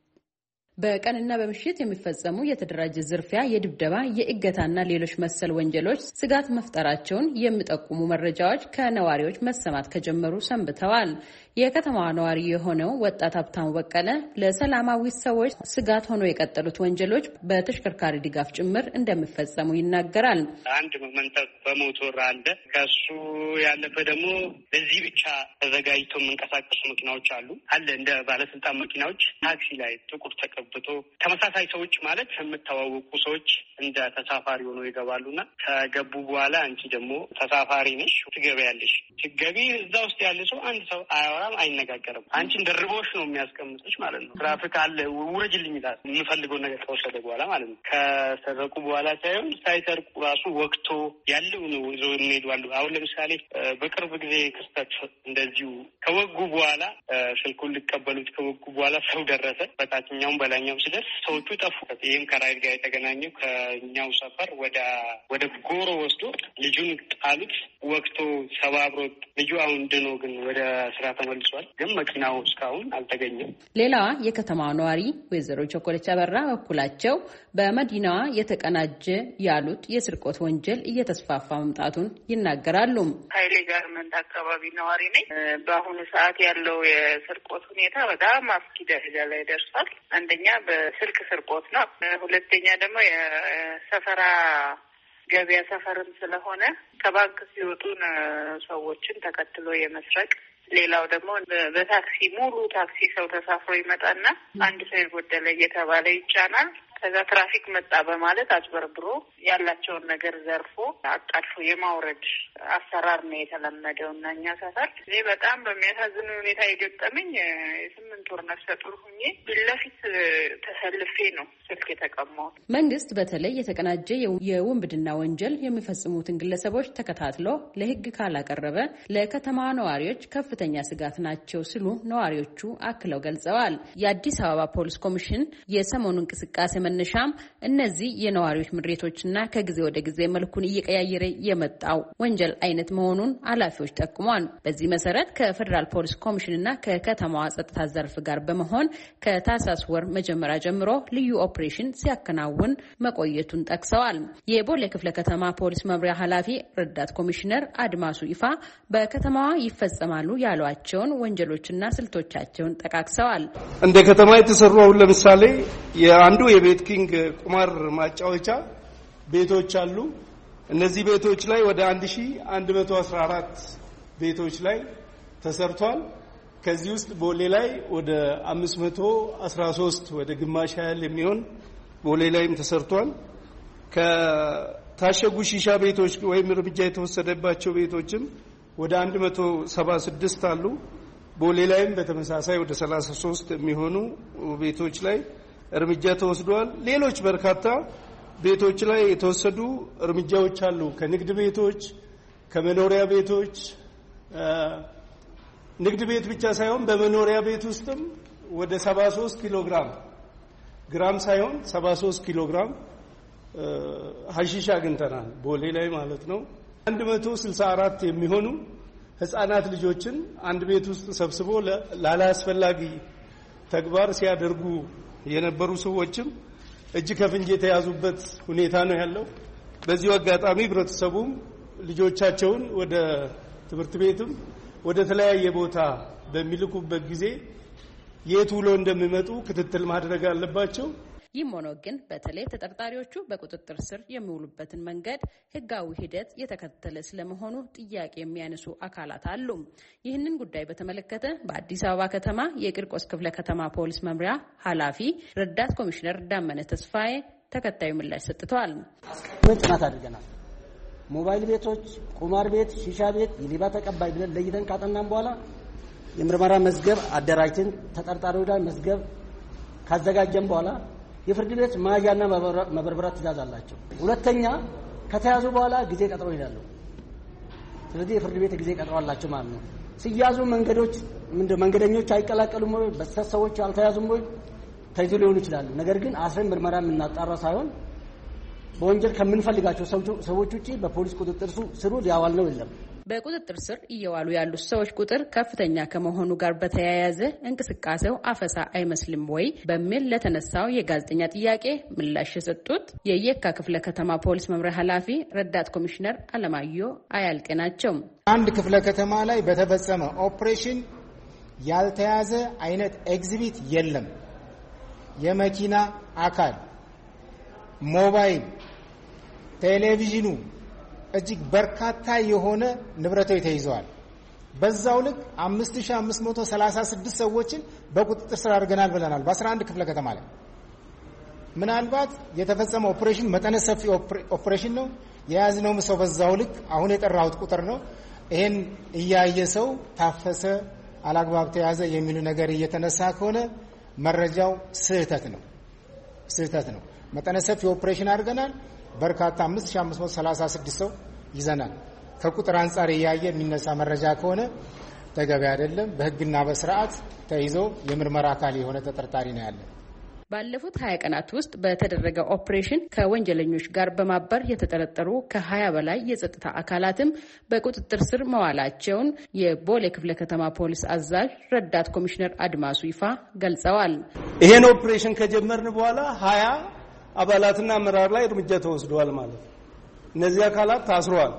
በቀንና በምሽት የሚፈጸሙ የተደራጀ ዝርፊያ፣ የድብደባ፣ የእገታና ሌሎች መሰል ወንጀሎች ስጋት መፍጠራቸውን የሚጠቁሙ መረጃዎች ከነዋሪዎች መሰማት ከጀመሩ ሰንብተዋል። የከተማዋ ነዋሪ የሆነው ወጣት ሀብታሙ በቀለ ለሰላማዊ ሰዎች ስጋት ሆኖ የቀጠሉት ወንጀሎች በተሽከርካሪ ድጋፍ ጭምር እንደሚፈጸሙ ይናገራል። አንድ መንጠቅ በሞቶር አለ። ከሱ ያለፈ ደግሞ በዚህ ብቻ ተዘጋጅቶ የሚንቀሳቀሱ መኪናዎች አሉ አለ እንደ ባለስልጣን መኪናዎች ታክሲ ላይ ጥቁር ተቀብቶ ተመሳሳይ ሰዎች ማለት የምታዋወቁ ሰዎች እንደ ተሳፋሪ ሆኖ ይገባሉና ከገቡ በኋላ አንቺ ደግሞ ተሳፋሪ ነሽ ትገቢያለሽ። ትገቢ እዛ ውስጥ ያለ ሰው አንድ ሰው አያወራም፣ አይነጋገርም። አንቺን ደርቦሽ ነው የሚያስቀምጥሽ ማለት ነው። ትራፊክ አለ ውረጅልኝ ይላል የምፈልገውን ነገር ከወሰደ በኋላ ማለት ነው። ከሰረቁ በኋላ ሳይሆን ሳይሰርቁ ራሱ ወቅቶ ያለው ነው ይዞ የሚሄዱ። አሁን ለምሳሌ በቅርብ ጊዜ ክስተት እንደዚሁ ከወጉ በኋላ ስልኩን ሊቀበሉት ከወጉ በኋላ ሰው ደረሰ። በታችኛውም በላይኛው ሲደርስ ሰዎቹ ጠፉ። ይህም ከራይድ ጋር የተገናኘው ከኛው ሰፈር ወደ ወደ ጎሮ ወስዶ ልጁን ጣሉት። ወቅቶ ሰባብሮት ልጁ አሁን ድኖ ግን ወደ ስራ ተመልሷል። ግን መኪናው እስካሁን አልተገኘም። ሌላዋ የከተማዋ ነዋሪ ወይዘሮ ቸኮለች አበራ በኩላቸው በመዲናዋ የተቀናጀ ያሉት የስርቆት ወንጀል እየተስፋፋ መምጣቱን ይናገራሉ። ኃይሌ ጋርመንት አካባቢ ነዋሪ ነኝ። በአሁኑ ሰዓት ያለው የስርቆት ሁኔታ በጣም አስጊ ደረጃ ላይ ደርሷል። አንደኛ በስልክ ስርቆት ነው። ሁለተኛ ደግሞ የሰፈራ ገበያ ሰፈርም ስለሆነ ከባንክ ሲወጡን ሰዎችን ተከትሎ የመስረቅ፣ ሌላው ደግሞ በታክሲ ሙሉ ታክሲ ሰው ተሳፍሮ ይመጣና አንድ ሰው የጎደለ እየተባለ ይጫናል። ከዛ ትራፊክ መጣ በማለት አጭበርብሮ ያላቸውን ነገር ዘርፎ አጣድፎ የማውረድ አሰራር ነው የተለመደው እና እኛ ሰፈር እኔ በጣም በሚያሳዝን ሁኔታ የገጠመኝ የስምንት ወር ነፍሰ ጡር ሁኜ ፊት ለፊት ተሰልፌ ነው ስልክ የተቀማሁት። መንግስት በተለይ የተቀናጀ የውንብድና ወንጀል የሚፈጽሙትን ግለሰቦች ተከታትሎ ለሕግ ካላቀረበ ለከተማ ነዋሪዎች ከፍተኛ ስጋት ናቸው ሲሉ ነዋሪዎቹ አክለው ገልጸዋል። የአዲስ አበባ ፖሊስ ኮሚሽን የሰሞኑ እንቅስቃሴ መነሻም እነዚህ የነዋሪዎች ምሬቶችና ከጊዜ ወደ ጊዜ መልኩን እየቀያየረ የመጣው ወንጀል አይነት መሆኑን ኃላፊዎች ጠቁመዋል። በዚህ መሰረት ከፌዴራል ፖሊስ ኮሚሽንና ከከተማዋ ጸጥታ ዘርፍ ጋር በመሆን ከታህሳስ ወር መጀመሪያ ጀምሮ ልዩ ኦፕሬሽን ሲያከናውን መቆየቱን ጠቅሰዋል። የቦሌ ክፍለ ከተማ ፖሊስ መምሪያ ኃላፊ ረዳት ኮሚሽነር አድማሱ ይፋ በከተማዋ ይፈጸማሉ ያሏቸውን ወንጀሎችና ስልቶቻቸውን ጠቃቅሰዋል። እንደ ከተማ የተሰሩ አሁን ለምሳሌ የአንዱ የቤት ኪንግ ቁማር ማጫወቻ ቤቶች አሉ። እነዚህ ቤቶች ላይ ወደ አንድ ሺህ አንድ መቶ አስራ አራት ቤቶች ላይ ተሰርቷል። ከዚህ ውስጥ ቦሌ ላይ ወደ አምስት መቶ አስራ ሶስት ወደ ግማሽ ያህል የሚሆን ቦሌ ላይም ተሰርቷል። ከታሸጉ ሺሻ ቤቶች ወይም እርምጃ የተወሰደባቸው ቤቶችም ወደ አንድ መቶ ሰባ ስድስት አሉ። ቦሌ ላይም በተመሳሳይ ወደ ሰላሳ ሶስት የሚሆኑ ቤቶች ላይ እርምጃ ተወስዷል። ሌሎች በርካታ ቤቶች ላይ የተወሰዱ እርምጃዎች አሉ። ከንግድ ቤቶች፣ ከመኖሪያ ቤቶች፣ ንግድ ቤት ብቻ ሳይሆን በመኖሪያ ቤት ውስጥም ወደ ሰባ ሶስት ኪሎ ግራም ግራም ሳይሆን ሰባ ሶስት ኪሎ ግራም ሐሺሽ አግኝተናል ቦሌ ላይ ማለት ነው። አንድ መቶ ስልሳ አራት የሚሆኑ ህፃናት ልጆችን አንድ ቤት ውስጥ ሰብስቦ ላላስፈላጊ ተግባር ሲያደርጉ የነበሩ ሰዎችም እጅ ከፍንጅ የተያዙበት ሁኔታ ነው ያለው። በዚህ አጋጣሚ ህብረተሰቡም ልጆቻቸውን ወደ ትምህርት ቤትም ወደ ተለያየ ቦታ በሚልኩበት ጊዜ የት ውሎ እንደሚመጡ ክትትል ማድረግ አለባቸው። ይህም ሆኖ ግን በተለይ ተጠርጣሪዎቹ በቁጥጥር ስር የሚውሉበትን መንገድ ህጋዊ ሂደት የተከተለ ስለመሆኑ ጥያቄ የሚያነሱ አካላት አሉ። ይህንን ጉዳይ በተመለከተ በአዲስ አበባ ከተማ የቂርቆስ ክፍለ ከተማ ፖሊስ መምሪያ ኃላፊ ረዳት ኮሚሽነር ዳመነ ተስፋዬ ተከታዩ ምላሽ ሰጥተዋል። ጥናት አድርገናል። ሞባይል ቤቶች፣ ቁማር ቤት፣ ሺሻ ቤት የሌባ ተቀባይ ብለን ለይተን ካጠናን በኋላ የምርመራ መዝገብ አደራጅተን ተጠርጣሪው ላይ መዝገብ ካዘጋጀን በኋላ የፍርድ ቤት ማያና መበርበራ ትእዛዝ አላቸው። ሁለተኛ ከተያዙ በኋላ ጊዜ ቀጠሮ ይላሉ። ስለዚህ የፍርድ ቤት ጊዜ ቀጠሮ አላቸው ማለት ነው። ሲያዙ መንገዶች ምንድነው መንገደኞች አይቀላቀሉም ወይ በስተት ሰዎች አልተያዙም ወይ ተይዞ ሊሆኑ ይችላሉ። ነገር ግን አስረን ምርመራ የምናጣራ ሳይሆን በወንጀል ከምንፈልጋቸው ሰዎች ውጪ በፖሊስ ቁጥጥር ስር ሊያዋል ነው የለም። በቁጥጥር ስር እየዋሉ ያሉት ሰዎች ቁጥር ከፍተኛ ከመሆኑ ጋር በተያያዘ እንቅስቃሴው አፈሳ አይመስልም ወይ በሚል ለተነሳው የጋዜጠኛ ጥያቄ ምላሽ የሰጡት የየካ ክፍለ ከተማ ፖሊስ መምሪያ ኃላፊ ረዳት ኮሚሽነር አለማዮ አያልቄ ናቸው። አንድ ክፍለ ከተማ ላይ በተፈጸመ ኦፕሬሽን ያልተያዘ አይነት ኤግዚቢት የለም። የመኪና አካል፣ ሞባይል፣ ቴሌቪዥኑ እጅግ በርካታ የሆነ ንብረቶች ተይዘዋል። በዛው ልክ አምስት ሺህ አምስት መቶ ሰላሳ ስድስት ሰዎችን በቁጥጥር ስር አድርገናል ብለናል። በአስራ አንድ ክፍለ ከተማ ላይ ምናልባት የተፈጸመ ኦፕሬሽን መጠነ ሰፊ ኦፕሬሽን ነው። የያዝነው ሰው በዛው ልክ አሁን የጠራሁት ቁጥር ነው። ይሄን እያየ ሰው ታፈሰ፣ አላግባብ ተያዘ የሚሉ ነገር እየተነሳ ከሆነ መረጃው ስህተት ነው ስህተት ነው። መጠነ ሰፊ ኦፕሬሽን አድርገናል። በርካታ አምስት ሺህ አምስት መቶ ሰላሳ ስድስት ሰው ይዘናል። ከቁጥር አንጻር ያየ የሚነሳ መረጃ ከሆነ ተገቢ አይደለም። በህግና በስርዓት ተይዞ የምርመራ አካል የሆነ ተጠርጣሪ ነው ያለ። ባለፉት ሀያ ቀናት ውስጥ በተደረገ ኦፕሬሽን ከወንጀለኞች ጋር በማበር የተጠረጠሩ ከሀያ በላይ የጸጥታ አካላትም በቁጥጥር ስር መዋላቸውን የቦሌ ክፍለ ከተማ ፖሊስ አዛዥ ረዳት ኮሚሽነር አድማሱ ይፋ ገልጸዋል። ይሄን ኦፕሬሽን ከጀመርን በኋላ ሀያ አባላትና አመራር ላይ እርምጃ ተወስዷል ማለት ነው። እነዚህ አካላት ታስረዋል።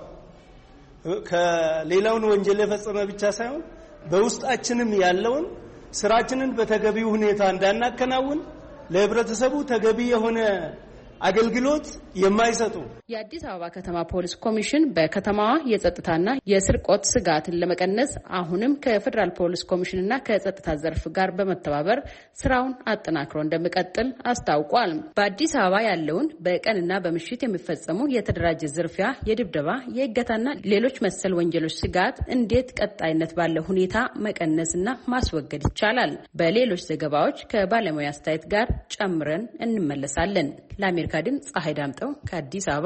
ከሌላውን ወንጀል የፈጸመ ብቻ ሳይሆን በውስጣችንም ያለውን ስራችንን በተገቢው ሁኔታ እንዳናከናውን ለህብረተሰቡ ተገቢ የሆነ አገልግሎት የማይሰጡ የአዲስ አበባ ከተማ ፖሊስ ኮሚሽን በከተማዋ የጸጥታና የስርቆት ስጋትን ለመቀነስ አሁንም ከፌደራል ፖሊስ ኮሚሽንና ከጸጥታ ዘርፍ ጋር በመተባበር ስራውን አጠናክሮ እንደሚቀጥል አስታውቋል። በአዲስ አበባ ያለውን በቀንና በምሽት የሚፈጸሙ የተደራጀ ዝርፊያ፣ የድብደባ፣ የእገታና ሌሎች መሰል ወንጀሎች ስጋት እንዴት ቀጣይነት ባለው ሁኔታ መቀነስና ማስወገድ ይቻላል? በሌሎች ዘገባዎች ከባለሙያ አስተያየት ጋር ጨምረን እንመለሳለን። ለአሜሪካ ድምፅ ፀሐይ ዳምጠው ከአዲስ አበባ።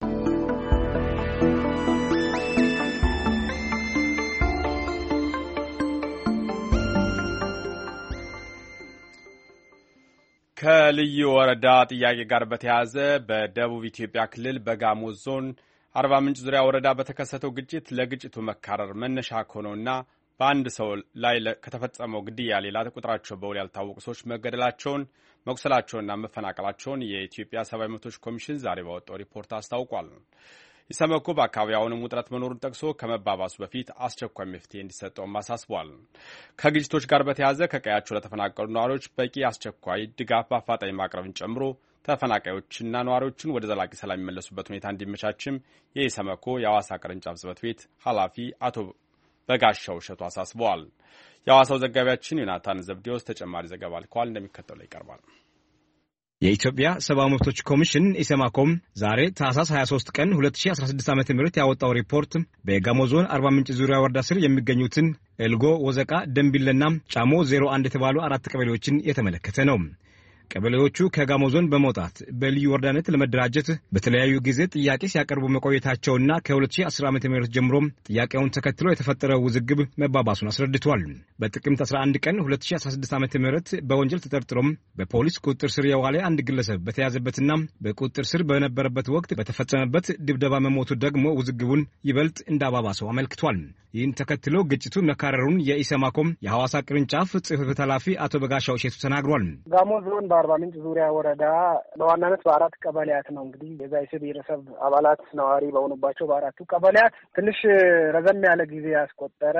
ከልዩ ወረዳ ጥያቄ ጋር በተያያዘ በደቡብ ኢትዮጵያ ክልል በጋሞ ዞን አርባ ምንጭ ዙሪያ ወረዳ በተከሰተው ግጭት ለግጭቱ መካረር መነሻ ከሆነውና በአንድ ሰው ላይ ከተፈጸመው ግድያ ሌላ ቁጥራቸው በውል ያልታወቁ ሰዎች መገደላቸውን መቁሰላቸውንና መፈናቀላቸውን የኢትዮጵያ ሰብአዊ መብቶች ኮሚሽን ዛሬ ባወጣው ሪፖርት አስታውቋል። ኢሰመኮ በአካባቢው አሁንም ውጥረት መኖሩን ጠቅሶ ከመባባሱ በፊት አስቸኳይ መፍትሄ እንዲሰጠውም አሳስቧል። ከግጭቶች ጋር በተያያዘ ከቀያቸው ለተፈናቀሉ ነዋሪዎች በቂ አስቸኳይ ድጋፍ በአፋጣኝ ማቅረብን ጨምሮ ተፈናቃዮችና ነዋሪዎችን ወደ ዘላቂ ሰላም የሚመለሱበት ሁኔታ እንዲመቻችም የኢሰመኮ የሐዋሳ ቅርንጫፍ ጽሕፈት ቤት ኃላፊ አቶ በጋሻው እሸቱ አሳስበዋል። የሐዋሳው ዘጋቢያችን ዮናታን ዘብዴዎስ ተጨማሪ ዘገባ ልኳል፣ እንደሚከተለው ይቀርባል። የኢትዮጵያ ሰብአዊ መብቶች ኮሚሽን ኢሰማኮም ዛሬ ታህሳስ ሀያ ሶስት ቀን ሁለት ሺህ አስራ ስድስት ዓ.ም ያወጣው ሪፖርት በጋሞ ዞን አርባ ምንጭ ዙሪያ ወረዳ ስር የሚገኙትን ኤልጎ፣ ወዘቃ፣ ደንቢለና ጫሞ ዜሮ አንድ የተባሉ አራት ቀበሌዎችን የተመለከተ ነው። ቀበሌዎቹ ከጋሞ ዞን በመውጣት በልዩ ወረዳነት ለመደራጀት በተለያዩ ጊዜ ጥያቄ ሲያቀርቡ መቆየታቸውና ከሁለት ሺህ አስር ዓመተ ምህረት ጀምሮ ጥያቄውን ተከትሎ የተፈጠረው ውዝግብ መባባሱን አስረድቷል። በጥቅምት አስራ አንድ ቀን ሁለት ሺህ አስራ ስድስት ዓመተ ምህረት በወንጀል ተጠርጥሮም በፖሊስ ቁጥጥር ስር የዋለ አንድ ግለሰብ በተያዘበትና በቁጥጥር ስር በነበረበት ወቅት በተፈጸመበት ድብደባ መሞቱ ደግሞ ውዝግቡን ይበልጥ እንዳባባሰው አመልክቷል። ይህን ተከትሎ ግጭቱ መካረሩን የኢሰማኮም የሐዋሳ ቅርንጫፍ ጽሕፈት ቤት ኃላፊ አቶ በጋሻው እሸቱ ተናግሯል። ጋሞ ዞን አርባ ምንጭ ዙሪያ ወረዳ በዋናነት በአራት ቀበሌያት ነው እንግዲህ የዛይሴ ብሔረሰብ አባላት ነዋሪ በሆኑባቸው በአራቱ ቀበሌያት ትንሽ ረዘም ያለ ጊዜ ያስቆጠረ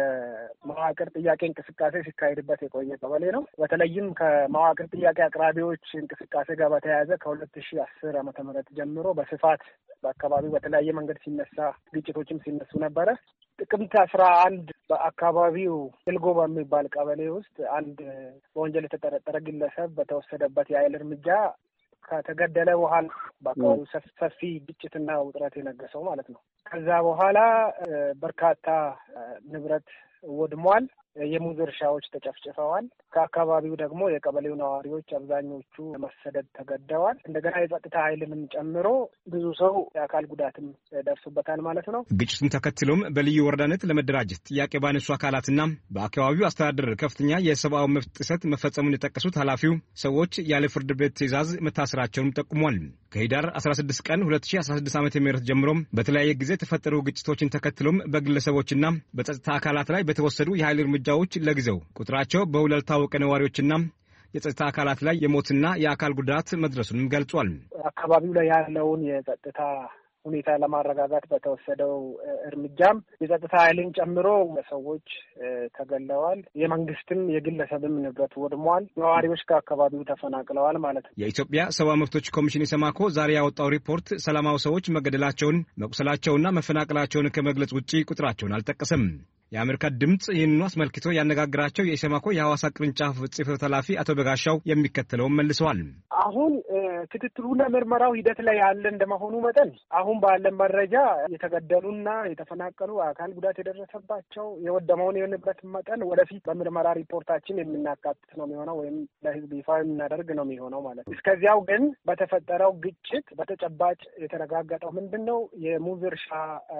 የመዋቅር ጥያቄ እንቅስቃሴ ሲካሄድበት የቆየ ቀበሌ ነው። በተለይም ከመዋቅር ጥያቄ አቅራቢዎች እንቅስቃሴ ጋር በተያያዘ ከሁለት ሺህ አስር ዓመተ ምህረት ጀምሮ በስፋት በአካባቢው በተለያየ መንገድ ሲነሳ ግጭቶችም ሲነሱ ነበረ። ጥቅምት አስራ አንድ በአካባቢው ኤልጎ በሚባል ቀበሌ ውስጥ አንድ በወንጀል የተጠረጠረ ግለሰብ በተወሰደበት የኃይል እርምጃ ከተገደለ በኋላ በአካባቢው ሰፊ ግጭትና ውጥረት የነገሰው ማለት ነው። ከዛ በኋላ በርካታ ንብረት ወድሟል። የሙዝ እርሻዎች ተጨፍጭፈዋል። ከአካባቢው ደግሞ የቀበሌው ነዋሪዎች አብዛኞቹ ለመሰደድ ተገደዋል። እንደገና የጸጥታ ኃይልንም ጨምሮ ብዙ ሰው የአካል ጉዳትም ደርሶበታል ማለት ነው። ግጭቱን ተከትሎም በልዩ ወረዳነት ለመደራጀት ጥያቄ ባነሱ አካላትና በአካባቢው አስተዳደር ከፍተኛ የሰብአዊ መብት ጥሰት መፈጸሙን የጠቀሱት ኃላፊው ሰዎች ያለ ፍርድ ቤት ትዕዛዝ መታሰራቸውን ጠቁሟል። ከህዳር አስራ ስድስት ቀን ሁለት ሺህ አስራ ስድስት ዓመተ ምህረት ጀምሮ በተለያየ ጊዜ የተፈጠሩ ግጭቶችን ተከትሎም በግለሰቦችና በጸጥታ አካላት ላይ በተወሰዱ የኃይል እርምጃዎች ለጊዜው ቁጥራቸው በውል ያልታወቀ ነዋሪዎችና የጸጥታ አካላት ላይ የሞትና የአካል ጉዳት መድረሱንም ገልጿል። አካባቢው ላይ ያለውን የጸጥታ ሁኔታ ለማረጋጋት በተወሰደው እርምጃም የጸጥታ ኃይልን ጨምሮ ሰዎች ተገለዋል። የመንግስትም የግለሰብም ንብረት ወድሟል። ነዋሪዎች ከአካባቢው ተፈናቅለዋል ማለት ነው። የኢትዮጵያ ሰብአዊ መብቶች ኮሚሽን ኢሰማኮ ዛሬ ያወጣው ሪፖርት ሰላማዊ ሰዎች መገደላቸውን፣ መቁሰላቸውና መፈናቀላቸውን ከመግለጽ ውጪ ቁጥራቸውን አልጠቀሰም። የአሜሪካ ድምጽ ይህንኑ አስመልክቶ ያነጋግራቸው የኢሰማኮ የሐዋሳ ቅርንጫፍ ጽሕፈት ኃላፊ አቶ በጋሻው የሚከተለውን መልሰዋል። አሁን ክትትሉና ምርመራው ሂደት ላይ ያለ እንደመሆኑ መጠን አሁን ባለን መረጃ የተገደሉና የተፈናቀሉ አካል ጉዳት የደረሰባቸው የወደመውን የንብረት መጠን ወደፊት በምርመራ ሪፖርታችን የምናካትት ነው የሚሆነው ወይም ለሕዝብ ይፋ የምናደርግ ነው የሚሆነው ማለት ነው። እስከዚያው ግን በተፈጠረው ግጭት በተጨባጭ የተረጋገጠው ምንድን ነው? የሙዝ እርሻ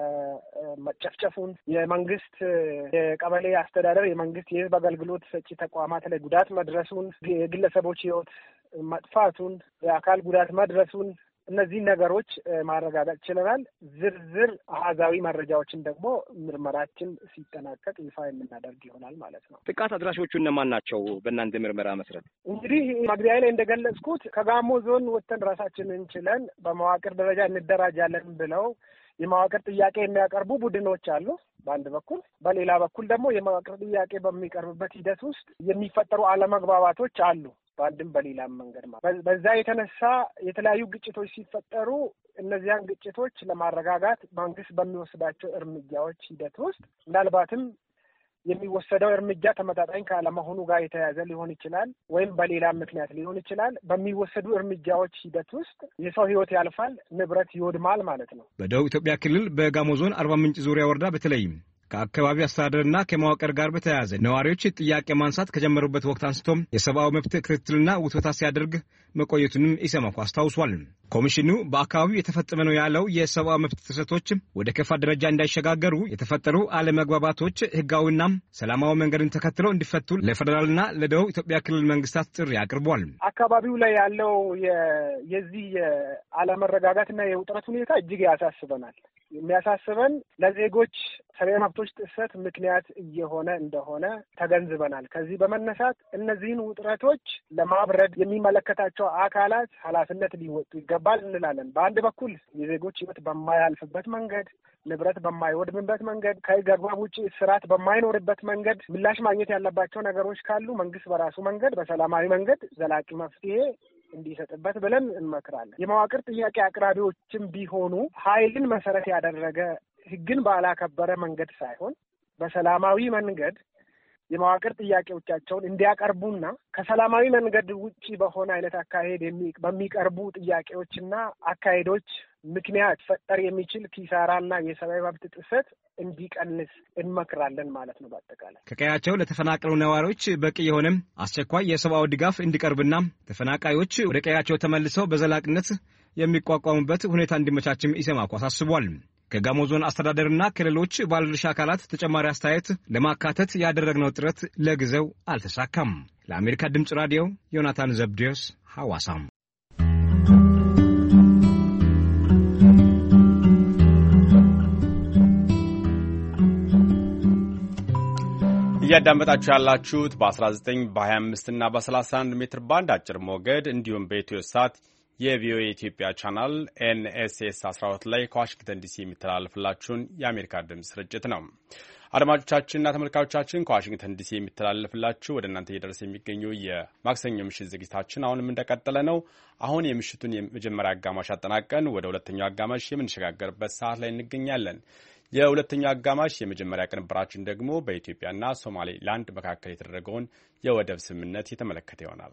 መጨፍጨፉን፣ የመንግስት የቀበሌ አስተዳደር የመንግስት የህዝብ አገልግሎት ሰጪ ተቋማት ላይ ጉዳት መድረሱን፣ የግለሰቦች ህይወት መጥፋቱን፣ የአካል ጉዳት መድረሱን እነዚህ ነገሮች ማረጋገጥ ችለናል። ዝርዝር አሃዛዊ መረጃዎችን ደግሞ ምርመራችን ሲጠናቀቅ ይፋ የምናደርግ ይሆናል ማለት ነው። ጥቃት አድራሾቹ እነማን ናቸው? በእናንተ ምርመራ መሰረት እንግዲህ መግቢያ ላይ እንደገለጽኩት ከጋሞ ዞን ወጥተን ራሳችንን ችለን በመዋቅር ደረጃ እንደራጃለን ብለው የመዋቅር ጥያቄ የሚያቀርቡ ቡድኖች አሉ በአንድ በኩል። በሌላ በኩል ደግሞ የመዋቅር ጥያቄ በሚቀርብበት ሂደት ውስጥ የሚፈጠሩ አለመግባባቶች አሉ በአንድም በሌላም መንገድ ማለት። በዛ የተነሳ የተለያዩ ግጭቶች ሲፈጠሩ እነዚያን ግጭቶች ለማረጋጋት መንግስት በሚወስዳቸው እርምጃዎች ሂደት ውስጥ ምናልባትም የሚወሰደው እርምጃ ተመጣጣኝ ካለመሆኑ ጋር የተያያዘ ሊሆን ይችላል፣ ወይም በሌላ ምክንያት ሊሆን ይችላል። በሚወሰዱ እርምጃዎች ሂደት ውስጥ የሰው ህይወት ያልፋል፣ ንብረት ይወድማል ማለት ነው። በደቡብ ኢትዮጵያ ክልል በጋሞ ዞን አርባ ምንጭ ዙሪያ ወረዳ በተለይም ከአካባቢ አስተዳደርና ከመዋቅር ጋር በተያያዘ ነዋሪዎች ጥያቄ ማንሳት ከጀመሩበት ወቅት አንስቶም የሰብአዊ መብት ክትትልና ውትወታ ሲያደርግ መቆየቱንም ኢሰማኮ አስታውሷል። ኮሚሽኑ በአካባቢው የተፈጸመ ነው ያለው የሰብአዊ መብት ጥሰቶች ወደ ከፋ ደረጃ እንዳይሸጋገሩ የተፈጠሩ አለመግባባቶች ህጋዊና ሰላማዊ መንገድን ተከትለው እንዲፈቱ ለፌዴራልና ለደቡብ ኢትዮጵያ ክልል መንግስታት ጥሪ አቅርቧል። አካባቢው ላይ ያለው የዚህ የአለመረጋጋትና የውጥረት ሁኔታ እጅግ ያሳስበናል። የሚያሳስበን ለዜጎች ሰብአዊ መብቶች ጥሰት ምክንያት እየሆነ እንደሆነ ተገንዝበናል። ከዚህ በመነሳት እነዚህን ውጥረቶች ለማብረድ የሚመለከታቸው አካላት ኃላፊነት ሊወጡ ይገባል እንላለን። በአንድ በኩል የዜጎች ህይወት በማያልፍበት መንገድ፣ ንብረት በማይወድምበት መንገድ፣ ከህግ አግባብ ውጭ ስርዓት በማይኖርበት መንገድ ምላሽ ማግኘት ያለባቸው ነገሮች ካሉ መንግስት በራሱ መንገድ በሰላማዊ መንገድ ዘላቂ መፍትሄ እንዲሰጥበት ብለን እንመክራለን። የመዋቅር ጥያቄ አቅራቢዎችም ቢሆኑ ኃይልን መሰረት ያደረገ ህግን ባላከበረ መንገድ ሳይሆን በሰላማዊ መንገድ የመዋቅር ጥያቄዎቻቸውን እንዲያቀርቡና ከሰላማዊ መንገድ ውጪ በሆነ አይነት አካሄድ በሚቀርቡ ጥያቄዎችና አካሄዶች ምክንያት ፈጠር የሚችል ኪሳራና የሰብአዊ መብት ጥሰት እንዲቀንስ እንመክራለን ማለት ነው። በአጠቃላይ ከቀያቸው ለተፈናቀሉ ነዋሪዎች በቂ የሆነም አስቸኳይ የሰብአዊ ድጋፍ እንዲቀርብና ተፈናቃዮች ወደ ቀያቸው ተመልሰው በዘላቂነት የሚቋቋሙበት ሁኔታ እንዲመቻችም ኢሰማኮ አሳስቧል። ከጋሞ ዞን አስተዳደርና ከሌሎች ባለድርሻ አካላት ተጨማሪ አስተያየት ለማካተት ያደረግነው ጥረት ለጊዜው አልተሳካም። ለአሜሪካ ድምጽ ራዲዮ ዮናታን ዘብዴዎስ ሐዋሳም። እያዳመጣችሁ ያላችሁት በ19 በ25 እና በ31 ሜትር ባንድ አጭር ሞገድ እንዲሁም በኢትዮ ሳት የቪኦኤ ኢትዮጵያ ቻናል ኤንኤስኤስ አስራ ሁለት ላይ ከዋሽንግተን ዲሲ የሚተላለፍላችሁን የአሜሪካ ድምፅ ስርጭት ነው። አድማጮቻችንና ተመልካቾቻችን ከዋሽንግተን ዲሲ የሚተላለፍላችሁ ወደ እናንተ እየደረሰ የሚገኘው የማክሰኞ ምሽት ዝግጅታችን አሁንም እንደቀጠለ ነው። አሁን የምሽቱን የመጀመሪያ አጋማሽ አጠናቀን ወደ ሁለተኛው አጋማሽ የምንሸጋገርበት ሰዓት ላይ እንገኛለን። የሁለተኛው አጋማሽ የመጀመሪያ ቅንብራችን ደግሞ በኢትዮጵያና ሶማሌላንድ መካከል የተደረገውን የወደብ ስምምነት የተመለከተ ይሆናል።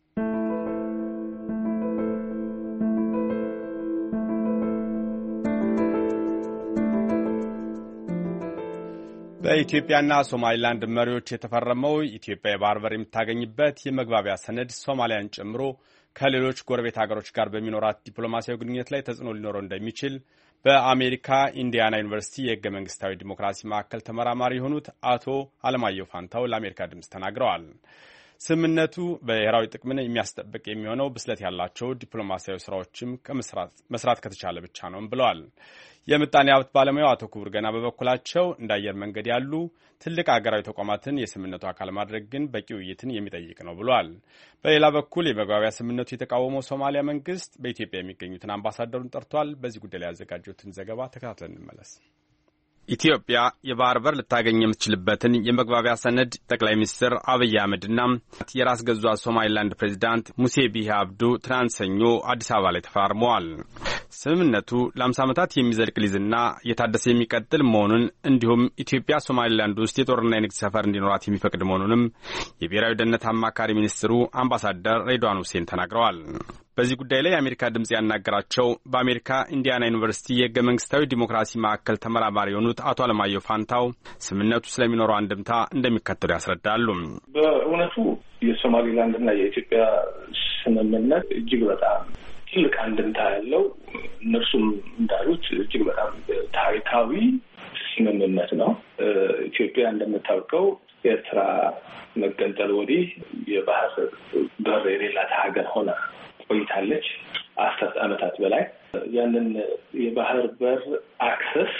በኢትዮጵያና ሶማሌላንድ መሪዎች የተፈረመው ኢትዮጵያ የባህር በር የምታገኝበት የመግባቢያ ሰነድ ሶማሊያን ጨምሮ ከሌሎች ጎረቤት ሀገሮች ጋር በሚኖራት ዲፕሎማሲያዊ ግንኙነት ላይ ተጽዕኖ ሊኖረው እንደሚችል በአሜሪካ ኢንዲያና ዩኒቨርሲቲ የሕገ መንግስታዊ ዲሞክራሲ ማዕከል ተመራማሪ የሆኑት አቶ አለማየሁ ፋንታው ለአሜሪካ ድምፅ ተናግረዋል። ስምምነቱ ብሔራዊ ጥቅምን የሚያስጠብቅ የሚሆነው ብስለት ያላቸው ዲፕሎማሲያዊ ስራዎችም መስራት ከተቻለ ብቻ ነው ብለዋል። የምጣኔ ሀብት ባለሙያው አቶ ክቡር ገና በበኩላቸው እንደ አየር መንገድ ያሉ ትልቅ አገራዊ ተቋማትን የስምምነቱ አካል ማድረግ ግን በቂ ውይይትን የሚጠይቅ ነው ብሏል። በሌላ በኩል የመግባቢያ ስምምነቱ የተቃወመው ሶማሊያ መንግስት በኢትዮጵያ የሚገኙትን አምባሳደሩን ጠርቷል። በዚህ ጉዳይ ላይ ያዘጋጁትን ዘገባ ተከታትለን እንመለስ። ኢትዮጵያ የባህር በር ልታገኝ የምትችልበትን የመግባቢያ ሰነድ ጠቅላይ ሚኒስትር አብይ አህመድና የራስ ገዟ ሶማሊላንድ ፕሬዚዳንት ሙሴ ቢሂ አብዱ ትናንት ሰኞ አዲስ አበባ ላይ ተፈራርመዋል። ስምምነቱ ለአምሳ ዓመታት የሚዘልቅ ሊዝና እየታደሰ የሚቀጥል መሆኑን እንዲሁም ኢትዮጵያ ሶማሊላንድ ውስጥ የጦርና የንግድ ሰፈር እንዲኖራት የሚፈቅድ መሆኑንም የብሔራዊ ደህንነት አማካሪ ሚኒስትሩ አምባሳደር ሬድዋን ሁሴን ተናግረዋል። በዚህ ጉዳይ ላይ የአሜሪካ ድምጽ ያናገራቸው በአሜሪካ ኢንዲያና ዩኒቨርሲቲ የሕገ መንግስታዊ ዲሞክራሲ ማዕከል ተመራማሪ የሆኑት አቶ አለማየሁ ፋንታው ስምምነቱ ስለሚኖረው አንድምታ እንደሚከተሉ ያስረዳሉ። በእውነቱ የሶማሊላንድና የኢትዮጵያ ስምምነት እጅግ በጣም ትልቅ አንድምታ ያለው እነርሱም እንዳሉት እጅግ በጣም ታሪካዊ ስምምነት ነው። ኢትዮጵያ እንደምታውቀው ኤርትራ መገንጠል ወዲህ የባህር በር የሌላት ሀገር ሆና ቆይታለች። አስርት ዓመታት በላይ ያንን የባህር በር አክሰስ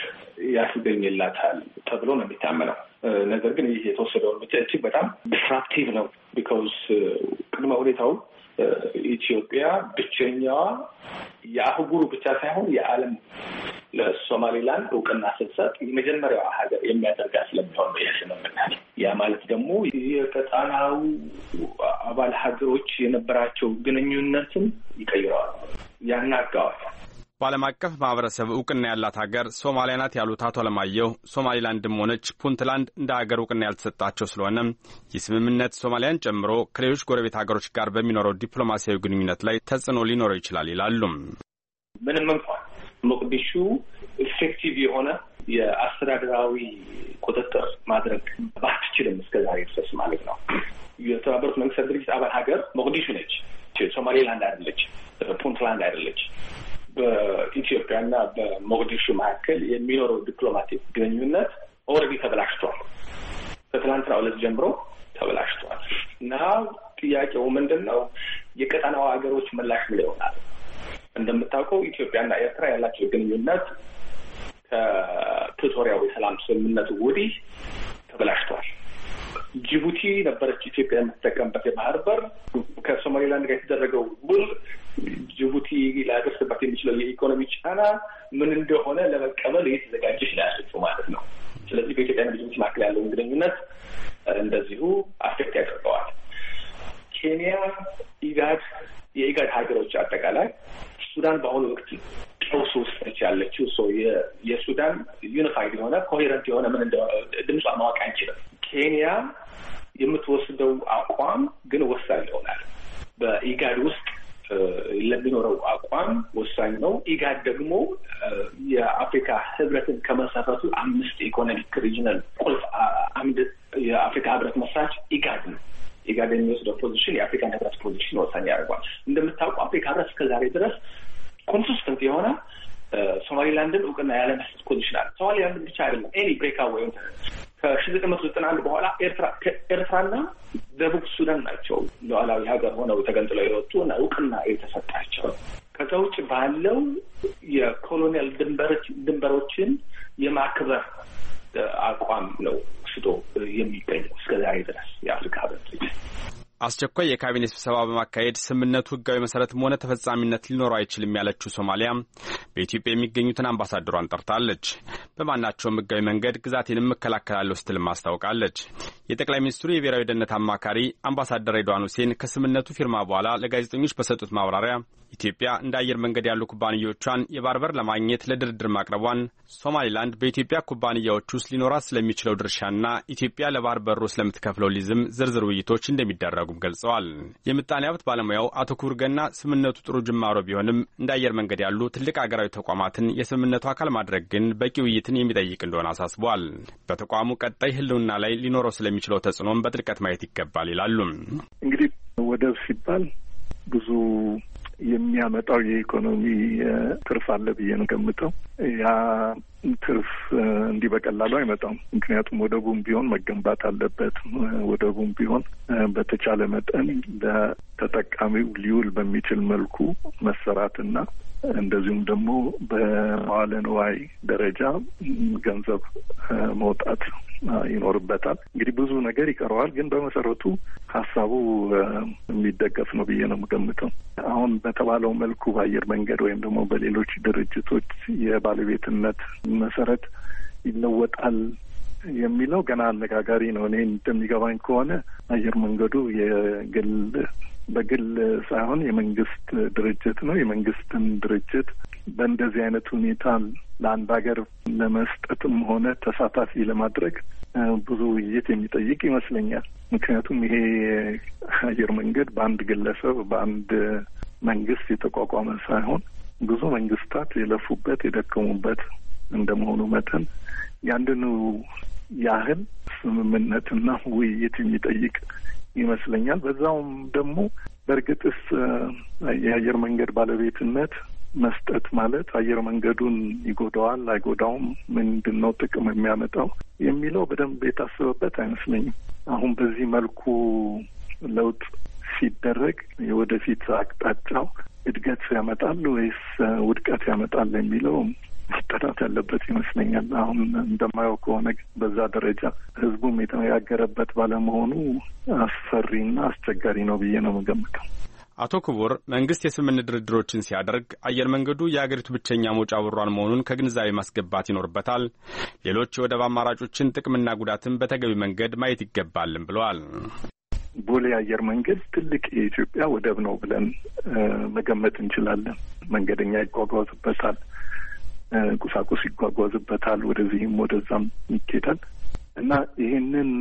ያስገኝላታል ተብሎ ነው የሚታመነው። ነገር ግን ይህ የተወሰደው እርምጃ እጅግ በጣም ዲስራፕቲቭ ነው። ቢካውስ ቅድመ ሁኔታው ኢትዮጵያ ብቸኛዋ የአህጉሩ ብቻ ሳይሆን የዓለም ለሶማሊላንድ እውቅና ስትሰጥ የመጀመሪያዋ ሀገር የሚያደርጋት ስለሚሆን ነው ይህ ስምምነት። ያ ማለት ደግሞ የቀጣናው አባል ሀገሮች የነበራቸው ግንኙነትን ይቀይረዋል፣ ያናጋዋል። በዓለም አቀፍ ማህበረሰብ እውቅና ያላት ሀገር ሶማሊያ ናት ያሉት አቶ አለማየሁ ሶማሊላንድም ሆነች ፑንትላንድ እንደ ሀገር እውቅና ያልተሰጣቸው ስለሆነ ይህ ስምምነት ሶማሊያን ጨምሮ ከሌሎች ጎረቤት ሀገሮች ጋር በሚኖረው ዲፕሎማሲያዊ ግንኙነት ላይ ተጽዕኖ ሊኖረው ይችላል ይላሉ። ምንም እንኳን ሞቃዲሾ ኢፌክቲቭ የሆነ የአስተዳደራዊ ቁጥጥር ማድረግ ባትችልም እስከዛሬ ድረስ ማለት ነው። የተባበሩት መንግስታት ድርጅት አባል ሀገር ሞቃዲሾ ነች። ሶማሌላንድ አይደለች፣ ፑንትላንድ አይደለች። በኢትዮጵያና በሞቃዲሾ መካከል የሚኖረው ዲፕሎማቲክ ግንኙነት ኦልሬዲ ተበላሽቷል። ከትናንትና ዕለት ጀምሮ ተበላሽቷል እና ጥያቄው ምንድን ነው? የቀጠናው ሀገሮች ምላሽ ምን ይሆናል? እንደምታውቀው ኢትዮጵያና ኤርትራ ያላቸው ግንኙነት ከፕሪቶሪያው የሰላም ስምምነት ወዲህ ተበላሽቷል። ጅቡቲ ነበረች ኢትዮጵያ የምትጠቀምበት የባህር በር። ከሶማሌላንድ ጋር የተደረገው ውል ጅቡቲ ሊያደርስበት የሚችለው የኢኮኖሚ ጫና ምን እንደሆነ ለመቀበል እየተዘጋጀች ነው ያለችው ማለት ነው። ስለዚህ በኢትዮጵያና በጅቡቲ መካከል ያለውን ግንኙነት እንደዚሁ አፌክት ያደርገዋል። ኬንያ፣ ኢጋድ፣ የኢጋድ ሀገሮች አጠቃላይ ሱዳን በአሁኑ ወቅት ቀውስ ውስጥ ነች ያለችው። ሰው የሱዳን ዩኒፋይድ የሆነ ኮሄረንት የሆነ ምን እንደሆነ ድምጿ ማወቅ አንችልም። ኬንያ የምትወስደው አቋም ግን ወሳኝ ይሆናል። በኢጋድ ውስጥ ለሚኖረው አቋም ወሳኝ ነው። ኢጋድ ደግሞ የአፍሪካ ህብረትን ከመሰረቱ አምስት ኢኮኖሚክ ሪጅናል ቁልፍ አምድ የአፍሪካ ህብረት መስራች ኢጋድ ነው። ኢጋድ የሚወስደው ፖዚሽን የአፍሪካን ህብረት ፖዚሽን ወሳኝ ያደርጓል። እንደምታውቀው አፍሪካ ህብረት እስከዛሬ ድረስ ኮንሲስተንት የሆነ ሶማሊላንድን እውቅና ያለ መስጠት ፖዚሽን አለ። ሶማሊላንድን ብቻ አይደለም፣ ኤኒ ብሬክ አዌይ ከሺ ዘጠኝ መቶ ዘጠና አንድ በኋላ ኤርትራ ኤርትራና ደቡብ ሱዳን ናቸው ሉዓላዊ ሀገር ሆነው ተገንጥለው የወጡ እና እውቅና የተሰጣቸው። ከዛ ውጭ ባለው የኮሎኒያል ድንበሮች ድንበሮችን የማክበር አቋም ነው ስቶ የሚገኘው እስከ በአስቸኳይ የካቢኔ ስብሰባ በማካሄድ ስምምነቱ ህጋዊ መሰረትም ሆነ ተፈጻሚነት ሊኖረው አይችልም ያለችው ሶማሊያ በኢትዮጵያ የሚገኙትን አምባሳደሯን ጠርታለች። በማናቸውም ህጋዊ መንገድ ግዛቴንም እከላከላለሁ ስትልም አስታውቃለች። የጠቅላይ ሚኒስትሩ የብሔራዊ ደህንነት አማካሪ አምባሳደር ሬድዋን ሁሴን ከስምምነቱ ፊርማ በኋላ ለጋዜጠኞች በሰጡት ማብራሪያ ኢትዮጵያ እንደ አየር መንገድ ያሉ ኩባንያዎቿን የባህር በር ለማግኘት ለድርድር ማቅረቧን፣ ሶማሊላንድ በኢትዮጵያ ኩባንያዎች ውስጥ ሊኖራት ስለሚችለው ድርሻና ኢትዮጵያ ለባህር በሩ ስለምትከፍለው ሊዝም ዝርዝር ውይይቶች እንደሚደረጉም ገልጸዋል። የምጣኔ ሀብት ባለሙያው አቶ ክቡር ገና ስምምነቱ ጥሩ ጅማሮ ቢሆንም እንደ አየር መንገድ ያሉ ትልቅ አገራዊ ተቋማትን የስምምነቱ አካል ማድረግ ግን በቂ ውይይትን የሚጠይቅ እንደሆነ አሳስቧል። በተቋሙ ቀጣይ ህልውና ላይ ሊኖረው ስለሚችለው ተጽዕኖም በጥልቀት ማየት ይገባል ይላሉ። እንግዲህ ወደብ ሲባል ብዙ የሚያመጣው የኢኮኖሚ ትርፍ አለ ብዬ ነው ገምተው። ያ ትርፍ እንዲህ በቀላሉ አይመጣም። ምክንያቱም ወደቡም ቢሆን መገንባት አለበት። ወደቡም ቢሆን በተቻለ መጠን ለተጠቃሚው ሊውል በሚችል መልኩ መሰራትና እንደዚሁም ደግሞ በመዋለ ንዋይ ደረጃ ገንዘብ መውጣት ይኖርበታል። እንግዲህ ብዙ ነገር ይቀረዋል፣ ግን በመሰረቱ ሀሳቡ የሚደገፍ ነው ብዬ ነው የምገምተው። አሁን በተባለው መልኩ በአየር መንገድ ወይም ደግሞ በሌሎች ድርጅቶች የባለቤትነት መሰረት ይለወጣል የሚለው ገና አነጋጋሪ ነው። እኔ እንደሚገባኝ ከሆነ አየር መንገዱ የግል በግል ሳይሆን የመንግስት ድርጅት ነው። የመንግስትን ድርጅት በእንደዚህ አይነት ሁኔታ ለአንድ ሀገር ለመስጠትም ሆነ ተሳታፊ ለማድረግ ብዙ ውይይት የሚጠይቅ ይመስለኛል። ምክንያቱም ይሄ አየር መንገድ በአንድ ግለሰብ በአንድ መንግስት የተቋቋመ ሳይሆን ብዙ መንግስታት የለፉበት የደከሙበት እንደመሆኑ መጠን ያንድኑ ያህል ስምምነትና ውይይት የሚጠይቅ ይመስለኛል። በዛውም ደግሞ በእርግጥስ የአየር መንገድ ባለቤትነት መስጠት ማለት አየር መንገዱን ይጎዳዋል አይጎዳውም፣ ምንድን ነው ጥቅም የሚያመጣው የሚለው በደንብ የታሰበበት አይመስለኝም። አሁን በዚህ መልኩ ለውጥ ሲደረግ የወደፊት አቅጣጫው እድገት ያመጣል ወይስ ውድቀት ያመጣል የሚለው መጠራት ያለበት ይመስለኛል። አሁን እንደማየው ከሆነ በዛ ደረጃ ህዝቡም የተነጋገረበት ባለመሆኑ አስፈሪና አስቸጋሪ ነው ብዬ ነው የምገምተው። አቶ ክቡር መንግስት የስምምነት ድርድሮችን ሲያደርግ አየር መንገዱ የአገሪቱ ብቸኛ መውጫ በሯን መሆኑን ከግንዛቤ ማስገባት ይኖርበታል። ሌሎች የወደብ አማራጮችን ጥቅምና ጉዳትን በተገቢ መንገድ ማየት ይገባልም ብለዋል። ቦሌ አየር መንገድ ትልቅ የኢትዮጵያ ወደብ ነው ብለን መገመት እንችላለን። መንገደኛ ይጓጓዝበታል፣ ቁሳቁስ ይጓጓዝበታል፣ ወደዚህም ወደዛም ይኬዳል እና ይህንን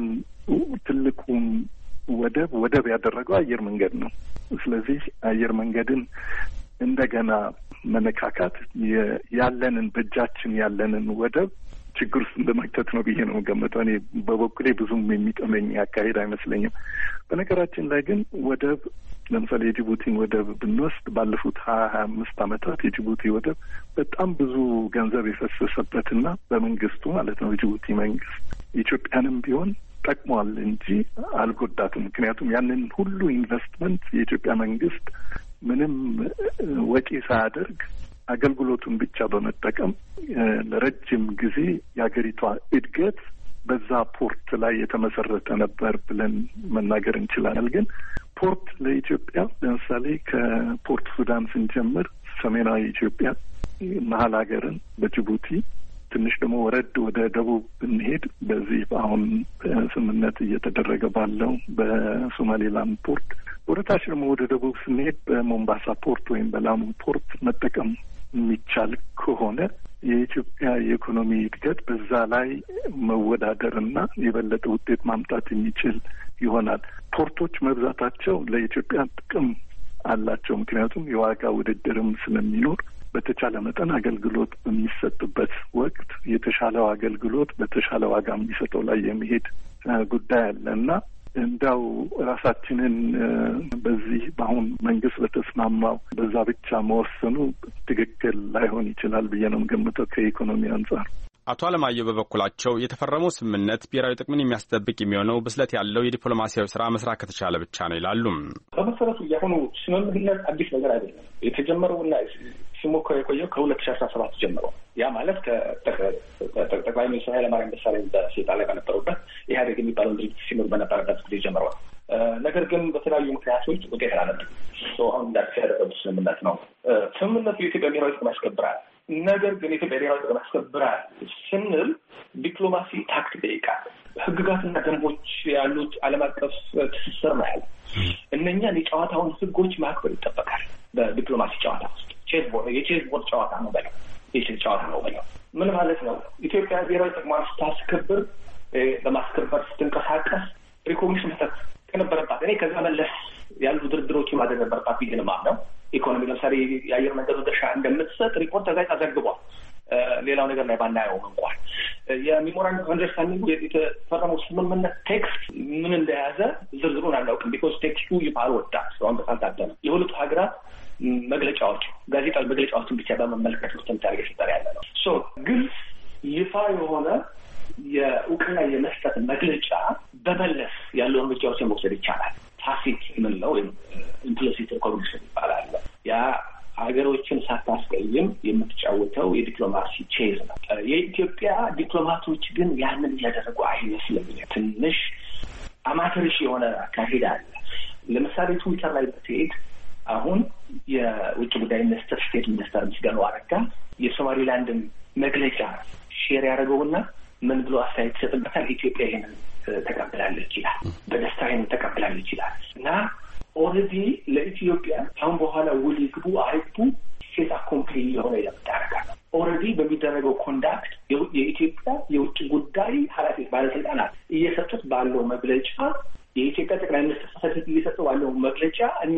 ትልቁን ወደብ ወደብ ያደረገው አየር መንገድ ነው። ስለዚህ አየር መንገድን እንደገና መነካካት ያለንን በእጃችን ያለንን ወደብ ችግር ውስጥ እንደመክተት ነው ብዬ ነው ገምተው። እኔ በበኩሌ ብዙም የሚጠመኝ አካሄድ አይመስለኝም። በነገራችን ላይ ግን ወደብ ለምሳሌ የጅቡቲን ወደብ ብንወስድ ባለፉት ሀያ ሀያ አምስት ዓመታት የጅቡቲ ወደብ በጣም ብዙ ገንዘብ የፈሰሰበትና በመንግስቱ ማለት ነው የጅቡቲ መንግስት ኢትዮጵያንም ቢሆን ጠቅሟል እንጂ አልጎዳትም። ምክንያቱም ያንን ሁሉ ኢንቨስትመንት የኢትዮጵያ መንግስት ምንም ወጪ ሳያደርግ አገልግሎቱን ብቻ በመጠቀም ለረጅም ጊዜ የሀገሪቷ እድገት በዛ ፖርት ላይ የተመሰረተ ነበር ብለን መናገር እንችላለን። ግን ፖርት ለኢትዮጵያ ለምሳሌ ከፖርት ሱዳን ስንጀምር ሰሜናዊ ኢትዮጵያ፣ መሀል ሀገርን በጅቡቲ ትንሽ ደግሞ ወረድ ወደ ደቡብ ብንሄድ በዚህ አሁን ስምምነት እየተደረገ ባለው በሶማሌላንድ ፖርት፣ ወደታች ደግሞ ወደ ደቡብ ስንሄድ በሞምባሳ ፖርት ወይም በላሙ ፖርት መጠቀም የሚቻል ከሆነ የኢትዮጵያ የኢኮኖሚ እድገት በዛ ላይ መወዳደርና የበለጠ ውጤት ማምጣት የሚችል ይሆናል። ፖርቶች መብዛታቸው ለኢትዮጵያ ጥቅም አላቸው። ምክንያቱም የዋጋ ውድድርም ስለሚኖር በተቻለ መጠን አገልግሎት በሚሰጥበት ወቅት የተሻለው አገልግሎት በተሻለ ዋጋ የሚሰጠው ላይ የሚሄድ ጉዳይ አለ እና እንዳው ራሳችንን በዚህ በአሁን መንግስት በተስማማው በዛ ብቻ መወሰኑ ትክክል ላይሆን ይችላል ብዬ ነው የምገምተው ከኢኮኖሚ አንጻር። አቶ አለማየሁ በበኩላቸው የተፈረመው ስምምነት ብሔራዊ ጥቅምን የሚያስጠብቅ የሚሆነው ብስለት ያለው የዲፕሎማሲያዊ ስራ መስራት ከተቻለ ብቻ ነው ይላሉ። በመሰረቱ የአሁኑ ስምምነት አዲስ ነገር አይደለም። የተጀመረውና ሲሞከር የቆየው ከሁለት ሺ አስራ ሰባት ጀምሮ ያ ማለት ከጠቅላይ ሚኒስትር ኃይለማርያም ደሳለኝ በስልጣን ላይ በነበሩበት ኢህአዴግ የሚባለውን ድርጅት ሲኖር በነበረበት ጊዜ ጀምረዋል ነገር ግን በተለያዩ ምክንያቶች ውጤት አላመጣም። አሁን እንዳዲስ ያደረጉት ስምምነት ነው። ስምምነቱ የኢትዮጵያ ብሔራዊ ጥቅም ያስከብራል። ነገር ግን የኢትዮጵያ ብሔራዊ ጥቅም ያስከብራል ስንል ዲፕሎማሲ ታክት ይጠይቃል። ህግጋትና ደንቦች ያሉት ዓለም አቀፍ ትስስር ነው ያለ። እነኛን የጨዋታውን ህጎች ማክበር ይጠበቃል። በዲፕሎማሲ ጨዋታ ውስጥ ቼዝ ቦርድ የቼዝ ቦርድ ጨዋታ ነው በለው የቼዝ ጨዋታ ነው በለው ምን ማለት ነው? ኢትዮጵያ ብሔራዊ ጥቅሟን ስታስከብር ለማስከበር ስትንቀሳቀስ ሪኮግኒሽን መስጠት ከነበረባት እኔ ከዛ መለስ ያሉ ድርድሮች ማድረግ ነበረባት ብዬ ነው የማምነው። ኢኮኖሚ ለምሳሌ የአየር መንገዱ ድርሻ እንደምትሰጥ ሪፖርት ተጋጭ ዘግቧል። ሌላው ነገር ላይ ባናየውም እንኳን የሜሞራንደም ኦፍ አንደርስታንዲንግ የተፈረመው ስምምነት ቴክስት ምን እንደያዘ ዝርዝሩን አናውቅም። ቢኮዝ ቴክስቱ ይፋ አልወጣም። እስካሁን በሳልታደነ የሁለቱ ሀገራት መግለጫዎች ጋዜጣዊ መግለጫዎችን ብቻ በመመልከት ነው ተንታሪ ሲጠራ ያለ ነው። ሶ ግልጽ ይፋ የሆነ የእውቅና የመስጠት መግለጫ በመለስ ያሉ እርምጃዎችን መውሰድ ይቻላል። ታሲት የምንለው ወይም ኢምፕሊሲት ሪኮግኒሽን ይባላል። ያ ሀገሮችን ሳታስቀይም የምትጫወተው የዲፕሎማሲ ቼዝ ነው። የኢትዮጵያ ዲፕሎማቶች ግን ያንን እያደረጉ አይመስልም። ትንሽ አማተሪሽ የሆነ አካሄድ አለ። ለምሳሌ ትዊተር ላይ ብትሄድ አሁን የውጭ ጉዳይ ሚኒስትር ስቴት ሚኒስተር ምስጋናው አረጋ የሶማሊላንድን መግለጫ ሼር ያደረገውና ምን ብሎ አስተያየት ይሰጥበታል? ኢትዮጵያ ይሄንን ተቀብላለች ይላል። በደስታ ይሄንን ተቀብላለች ይላል እና ኦልሬዲ ለኢትዮጵያ አሁን በኋላ ውል ይግቡ አይግቡ ሴት አኮምፕሊ የሆነ ያደረጋ ነው። ኦልሬዲ በሚደረገው ኮንዳክት የኢትዮጵያ የውጭ ጉዳይ ኃላፊ ባለስልጣናት እየሰጡት ባለው መግለጫ የኢትዮጵያ ጠቅላይ ሚኒስትር ጽሕፈት ቤት እየሰጠው ባለው መግለጫ እና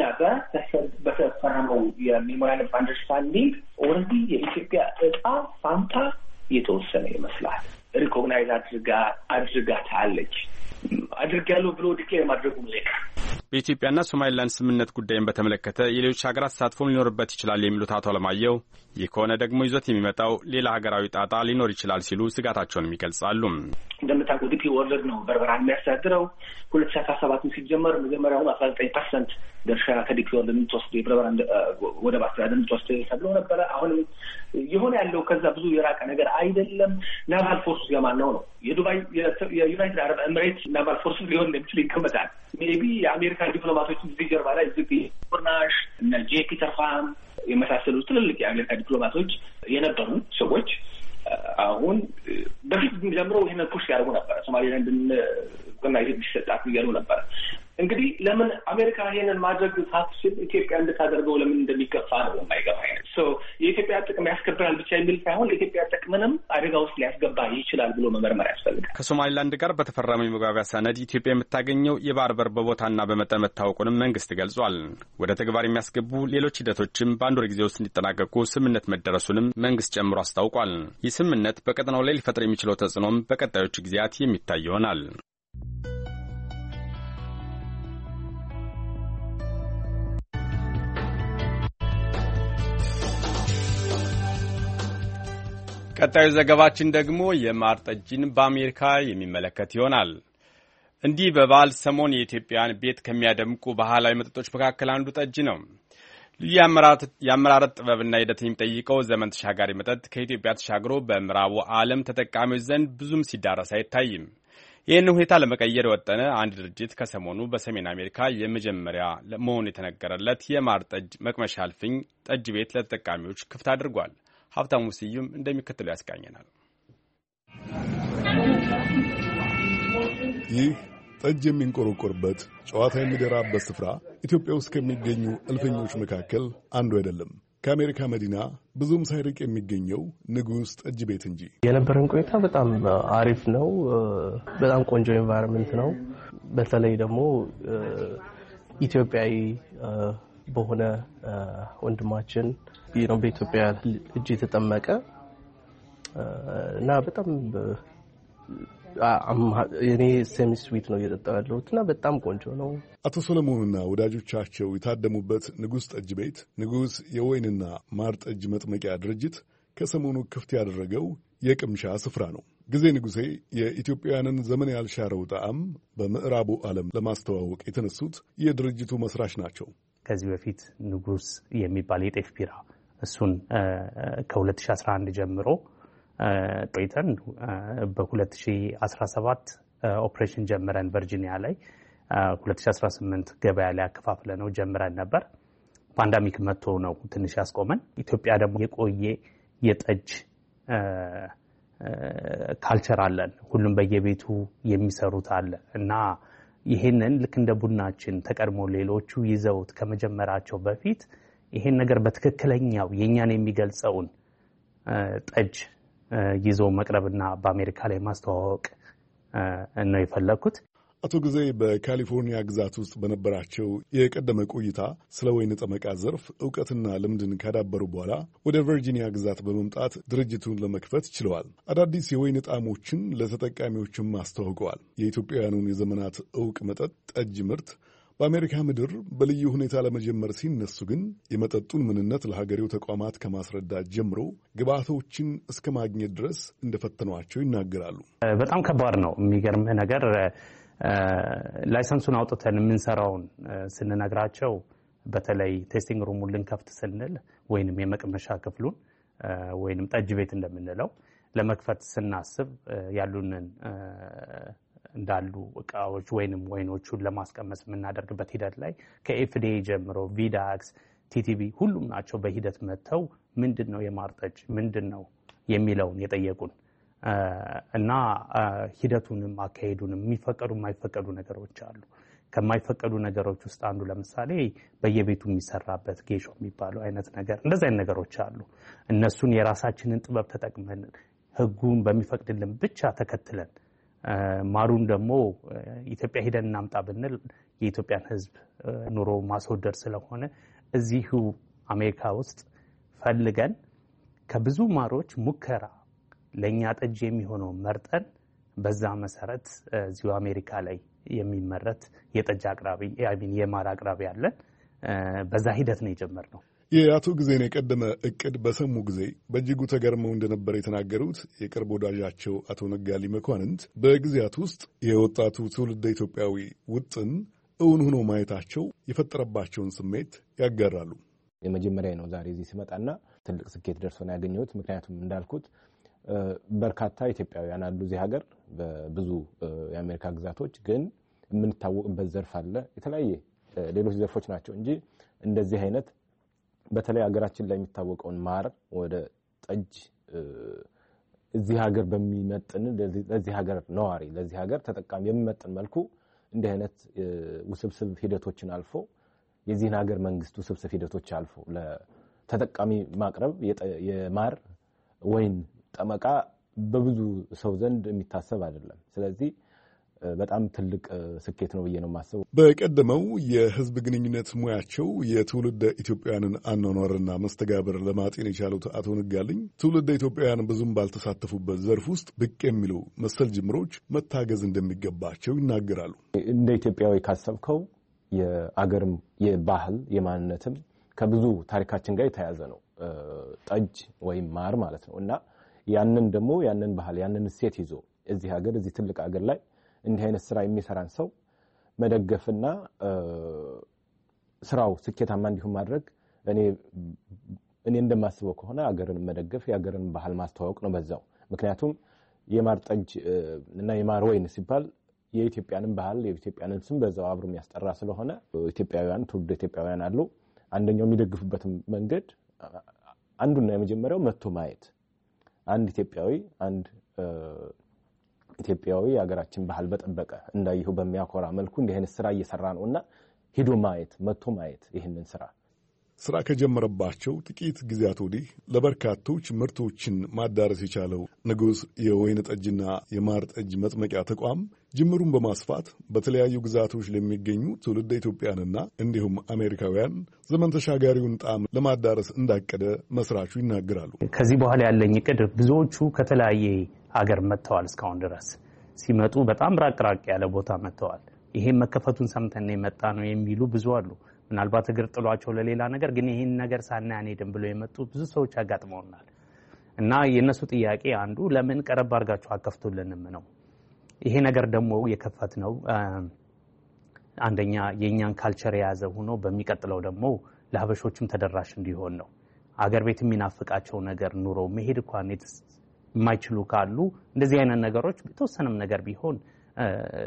በተፈረመው የሜሞራንደም ኦፍ አንደርስታንዲንግ ኦልሬዲ የኢትዮጵያ እጣ ፋንታ የተወሰነ ይመስላል። ሪኮግናይዝ አድርጋ አድርጋታለች አድርጋለሁ ብሎ ዲክሌር ማድረጉ ነው። በኢትዮጵያና ሶማሊላንድ ስምምነት ጉዳይን በተመለከተ የሌሎች ሀገራት ተሳትፎም ሊኖርበት ይችላል የሚሉት አቶ አለማየሁ ይህ ከሆነ ደግሞ ይዞት የሚመጣው ሌላ ሀገራዊ ጣጣ ሊኖር ይችላል ሲሉ ስጋታቸውንም ይገልጻሉ። እንደምታውቁ ዲፒ ወርልድ ነው በርበራን የሚያስተዳድረው። ሁለት ሺህ አስራ ሰባትን ሲጀመር መጀመሪያውን አስራ ዘጠኝ ፐርሰንት ድርሻ ከዲፒ ወርልድ የምትወስድ የበርበራን ወደብ አስተዳደር የምትወስድ ተብሎ ነበረ። አሁንም የሆነ ያለው ከዛ ብዙ የራቀ ነገር አይደለም። ናቫል ፎርስ የማን ነው ነው የዱባይ የዩናይትድ አረብ ኤምሬትስ ናቫል ፎርስ ሊሆን እንደሚችል ይገመታል። ሜቢ የአሜሪካ ዲፕሎማቶች እዚህ ጀርባ ላይ እዚህ ቡርናሽ እና ጄ ፒተር ፋም የመሳሰሉ ትልልቅ የአሜሪካ ዲፕሎማቶች የነበሩ ሰዎች አሁን በፊት ጀምሮ ይህንን ፑሽ ያደርጉ ነበረ። ሶማሌላንድን እውቅና እንዲሰጣት እያሉ ነበረ። እንግዲህ ለምን አሜሪካ ይሄንን ማድረግ ሳትችል ኢትዮጵያ እንድታደርገው ለምን እንደሚገፋ ነው የማይገባ አይነት ሶ የኢትዮጵያ ጥቅም ያስከብራል ብቻ የሚል ሳይሆን የኢትዮጵያ ጥቅምንም አደጋ ውስጥ ሊያስገባ ይችላል ብሎ መመርመር ያስፈልጋል። ከሶማሊላንድ ጋር በተፈረመው የመግባቢያ ሰነድ ኢትዮጵያ የምታገኘው የባህር በር በቦታና በመጠን መታወቁንም መንግስት ገልጿል። ወደ ተግባር የሚያስገቡ ሌሎች ሂደቶችም በአንድ ወር ጊዜ ውስጥ እንዲጠናቀቁ ስምምነት መደረሱንም መንግስት ጨምሮ አስታውቋል። ይህ ስምምነት በቀጠናው ላይ ሊፈጥር የሚችለው ተጽዕኖም በቀጣዮቹ ጊዜያት የሚታይ ይሆናል። ቀጣዩ ዘገባችን ደግሞ የማር ጠጅን በአሜሪካ የሚመለከት ይሆናል። እንዲህ በበዓል ሰሞን የኢትዮጵያን ቤት ከሚያደምቁ ባህላዊ መጠጦች መካከል አንዱ ጠጅ ነው። ልዩ የአመራረት ጥበብና ሂደትን የሚጠይቀው ዘመን ተሻጋሪ መጠጥ ከኢትዮጵያ ተሻግሮ በምዕራቡ ዓለም ተጠቃሚዎች ዘንድ ብዙም ሲዳረስ አይታይም። ይህን ሁኔታ ለመቀየር የወጠነ አንድ ድርጅት ከሰሞኑ በሰሜን አሜሪካ የመጀመሪያ መሆኑ የተነገረለት የማር ጠጅ መቅመሻ እልፍኝ ጠጅ ቤት ለተጠቃሚዎች ክፍት አድርጓል። ሀብታሙ ስዩም እንደሚከተለው ያስቃኘናል። ይህ ጠጅ የሚንቆረቆርበት ጨዋታ የሚደራበት ስፍራ ኢትዮጵያ ውስጥ ከሚገኙ እልፈኞች መካከል አንዱ አይደለም። ከአሜሪካ መዲና ብዙም ሳይርቅ የሚገኘው ንጉሥ ጠጅ ቤት እንጂ። የነበረን ቆይታ በጣም አሪፍ ነው። በጣም ቆንጆ ኤንቫይሮንመንት ነው። በተለይ ደግሞ ኢትዮጵያዊ በሆነ ወንድማችን ነው በኢትዮጵያ እጅ የተጠመቀ እና በጣም እኔ ሴሚ ስዊት ነው እየጠጣሁ ያለሁት እና በጣም ቆንጆ ነው። አቶ ሰለሞንና ወዳጆቻቸው የታደሙበት ንጉሥ ጠጅ ቤት ንጉሥ የወይንና ማር ጠጅ መጥመቂያ ድርጅት ከሰሞኑ ክፍት ያደረገው የቅምሻ ስፍራ ነው። ጊዜ ንጉሴ የኢትዮጵያውያንን ዘመን ያልሻረው ጣዕም በምዕራቡ ዓለም ለማስተዋወቅ የተነሱት የድርጅቱ መስራች ናቸው። ከዚህ በፊት ንጉሥ የሚባል የጤፍ ቢራ እሱን ከሁለት ሺህ አስራ አንድ ጀምሮ ቆይተን በሁለት ሺህ አስራ ሰባት ኦፕሬሽን ጀመረን ቨርጂኒያ ላይ ሁለት ሺህ አስራ ስምንት ገበያ ላይ አከፋፍለ ነው ጀምረን ነበር። ፓንዳሚክ መጥቶ ነው ትንሽ ያስቆመን። ኢትዮጵያ ደግሞ የቆየ የጠጅ ካልቸር አለን። ሁሉም በየቤቱ የሚሰሩት አለ እና ይሄንን ልክ እንደ ቡናችን ተቀድሞ ሌሎቹ ይዘውት ከመጀመራቸው በፊት ይሄን ነገር በትክክለኛው የኛን የሚገልጸውን ጠጅ ይዞ መቅረብና በአሜሪካ ላይ ማስተዋወቅ ነው የፈለኩት። አቶ ጊዜ በካሊፎርኒያ ግዛት ውስጥ በነበራቸው የቀደመ ቆይታ ስለ ወይን ጠመቃ ዘርፍ እውቀትና ልምድን ካዳበሩ በኋላ ወደ ቨርጂኒያ ግዛት በመምጣት ድርጅቱን ለመክፈት ችለዋል። አዳዲስ የወይን ጣዕሞችን ለተጠቃሚዎችም አስተዋውቀዋል። የኢትዮጵያውያኑን የዘመናት እውቅ መጠጥ ጠጅ ምርት በአሜሪካ ምድር በልዩ ሁኔታ ለመጀመር ሲነሱ ግን የመጠጡን ምንነት ለሀገሬው ተቋማት ከማስረዳት ጀምሮ ግብዓቶችን እስከ ማግኘት ድረስ እንደፈተኗቸው ይናገራሉ። በጣም ከባድ ነው። የሚገርም ነገር ላይሰንሱን አውጥተን የምንሰራውን ስንነግራቸው በተለይ ቴስቲንግ ሩሙን ልንከፍት ስንል ወይንም የመቅመሻ ክፍሉን ወይንም ጠጅ ቤት እንደምንለው ለመክፈት ስናስብ ያሉንን እንዳሉ እቃዎች ወይንም ወይኖቹን ለማስቀመስ የምናደርግበት ሂደት ላይ ከኤፍዲኤ ጀምሮ ቪዳክስ፣ ቲቲቪ ሁሉም ናቸው በሂደት መጥተው ምንድነው የማር ጠጅ ምንድነው የሚለውን የጠየቁን እና ሂደቱንም አካሄዱንም የሚፈቀዱ የማይፈቀዱ ነገሮች አሉ። ከማይፈቀዱ ነገሮች ውስጥ አንዱ ለምሳሌ በየቤቱ የሚሰራበት ጌሾ የሚባለው አይነት ነገር እንደዛ አይነት ነገሮች አሉ። እነሱን የራሳችንን ጥበብ ተጠቅመን ህጉን በሚፈቅድልን ብቻ ተከትለን ማሩን ደግሞ ኢትዮጵያ ሄደን እናምጣ ብንል የኢትዮጵያን ህዝብ ኑሮ ማስወደድ ስለሆነ እዚሁ አሜሪካ ውስጥ ፈልገን ከብዙ ማሮች ሙከራ ለኛ ጠጅ የሚሆነው መርጠን በዛ መሰረት እዚሁ አሜሪካ ላይ የሚመረት የጠጅ አቅራቢ ያሚን የማር አቅራቢ አለን። በዛ ሂደት ነው የጀመርነው። የአቶ ጊዜን የቀደመ እቅድ በሰሙ ጊዜ በእጅጉ ተገርመው እንደነበር የተናገሩት የቅርብ ወዳጃቸው አቶ ነጋሊ መኳንንት በጊዜያት ውስጥ የወጣቱ ትውልደ ኢትዮጵያዊ ውጥን እውን ሆኖ ማየታቸው የፈጠረባቸውን ስሜት ያጋራሉ። የመጀመሪያ ነው ዛሬ እዚህ ሲመጣና ትልቅ ስኬት ደርሶ ነው ያገኘሁት። ምክንያቱም እንዳልኩት በርካታ ኢትዮጵያውያን አሉ እዚህ ሀገር በብዙ የአሜሪካ ግዛቶች፣ ግን የምንታወቅበት ዘርፍ አለ። የተለያየ ሌሎች ዘርፎች ናቸው እንጂ እንደዚህ አይነት በተለይ ሀገራችን ላይ የሚታወቀውን ማር ወደ ጠጅ እዚህ ሀገር በሚመጥን ለዚህ ሀገር ነዋሪ ለዚህ ሀገር ተጠቃሚ የሚመጥን መልኩ እንዲህ አይነት ውስብስብ ሂደቶችን አልፎ የዚህን ሀገር መንግስት ውስብስብ ሂደቶች አልፎ ለተጠቃሚ ማቅረብ የማር ወይን ጠመቃ በብዙ ሰው ዘንድ የሚታሰብ አይደለም። ስለዚህ በጣም ትልቅ ስኬት ነው ብዬ ነው የማስበው። በቀደመው የህዝብ ግንኙነት ሙያቸው የትውልደ ኢትዮጵያውያንን አኗኗርና መስተጋብር ለማጤን የቻሉት አቶ ነጋልኝ ትውልደ ኢትዮጵያውያን ብዙም ባልተሳተፉበት ዘርፍ ውስጥ ብቅ የሚሉ መሰል ጅምሮች መታገዝ እንደሚገባቸው ይናገራሉ። እንደ ኢትዮጵያዊ ካሰብከው የአገርም የባህል የማንነትም ከብዙ ታሪካችን ጋር የተያያዘ ነው ጠጅ ወይም ማር ማለት ነው እና ያንን ደግሞ ያንን ባህል ያንን እሴት ይዞ እዚህ ሀገር እዚህ ትልቅ ሀገር ላይ እንዲህ አይነት ስራ የሚሰራን ሰው መደገፍና ስራው ስኬታማ እንዲሆን ማድረግ እኔ እኔ እንደማስበው ከሆነ ሀገርን መደገፍ የሀገርን ባህል ማስተዋወቅ ነው በዛው። ምክንያቱም የማር ጠጅ እና የማር ወይን ሲባል የኢትዮጵያንን ባህል የኢትዮጵያንን ስም በዛው አብሮ የሚያስጠራ ስለሆነ ኢትዮጵያውያን ትውልደ ኢትዮጵያውያን አሉ። አንደኛው የሚደግፉበት መንገድ አንዱና የመጀመሪያው መጥቶ ማየት አንድ ኢትዮጵያዊ አንድ ኢትዮጵያዊ የሀገራችን ባህል በጠበቀ እንዳይሁ በሚያኮራ መልኩ እንዲህ አይነት ስራ እየሰራ ነውና ሄዶ ማየት መጥቶ ማየት ይሄንን ስራ ስራ ከጀመረባቸው ጥቂት ጊዜያት ወዲህ ለበርካቶች ምርቶችን ማዳረስ የቻለው ንጉስ የወይን ጠጅና የማር ጠጅ መጥመቂያ ተቋም ጅምሩን በማስፋት በተለያዩ ግዛቶች ለሚገኙ ትውልደ ኢትዮጵያንና እንዲሁም አሜሪካውያን ዘመን ተሻጋሪውን ጣዕም ለማዳረስ እንዳቀደ መስራቹ ይናገራሉ። ከዚህ በኋላ ያለኝ እቅድ ብዙዎቹ ከተለያየ ሀገር መጥተዋል። እስካሁን ድረስ ሲመጡ በጣም ራቅ ራቅ ያለ ቦታ መጥተዋል። ይሄን መከፈቱን ሰምተን የመጣ ነው የሚሉ ብዙ አሉ። ምናልባት እግር ጥሏቸው ለሌላ ነገር ግን ይሄን ነገር ሳናይ አንሄድም ብለው የመጡ ብዙ ሰዎች አጋጥመውናል እና የነሱ ጥያቄ አንዱ ለምን ቀረብ አድርጋችሁ አከፍቱልንም ነው። ይሄ ነገር ደግሞ የከፈት ነው አንደኛ የኛን ካልቸር የያዘ ሆኖ በሚቀጥለው ደግሞ ለሀበሾችም ተደራሽ እንዲሆን ነው። አገር ቤት የሚናፍቃቸው ነገር ኑሮ መሄድ እንኳን የማይችሉ ካሉ እንደዚህ አይነት ነገሮች በተወሰነም ነገር ቢሆን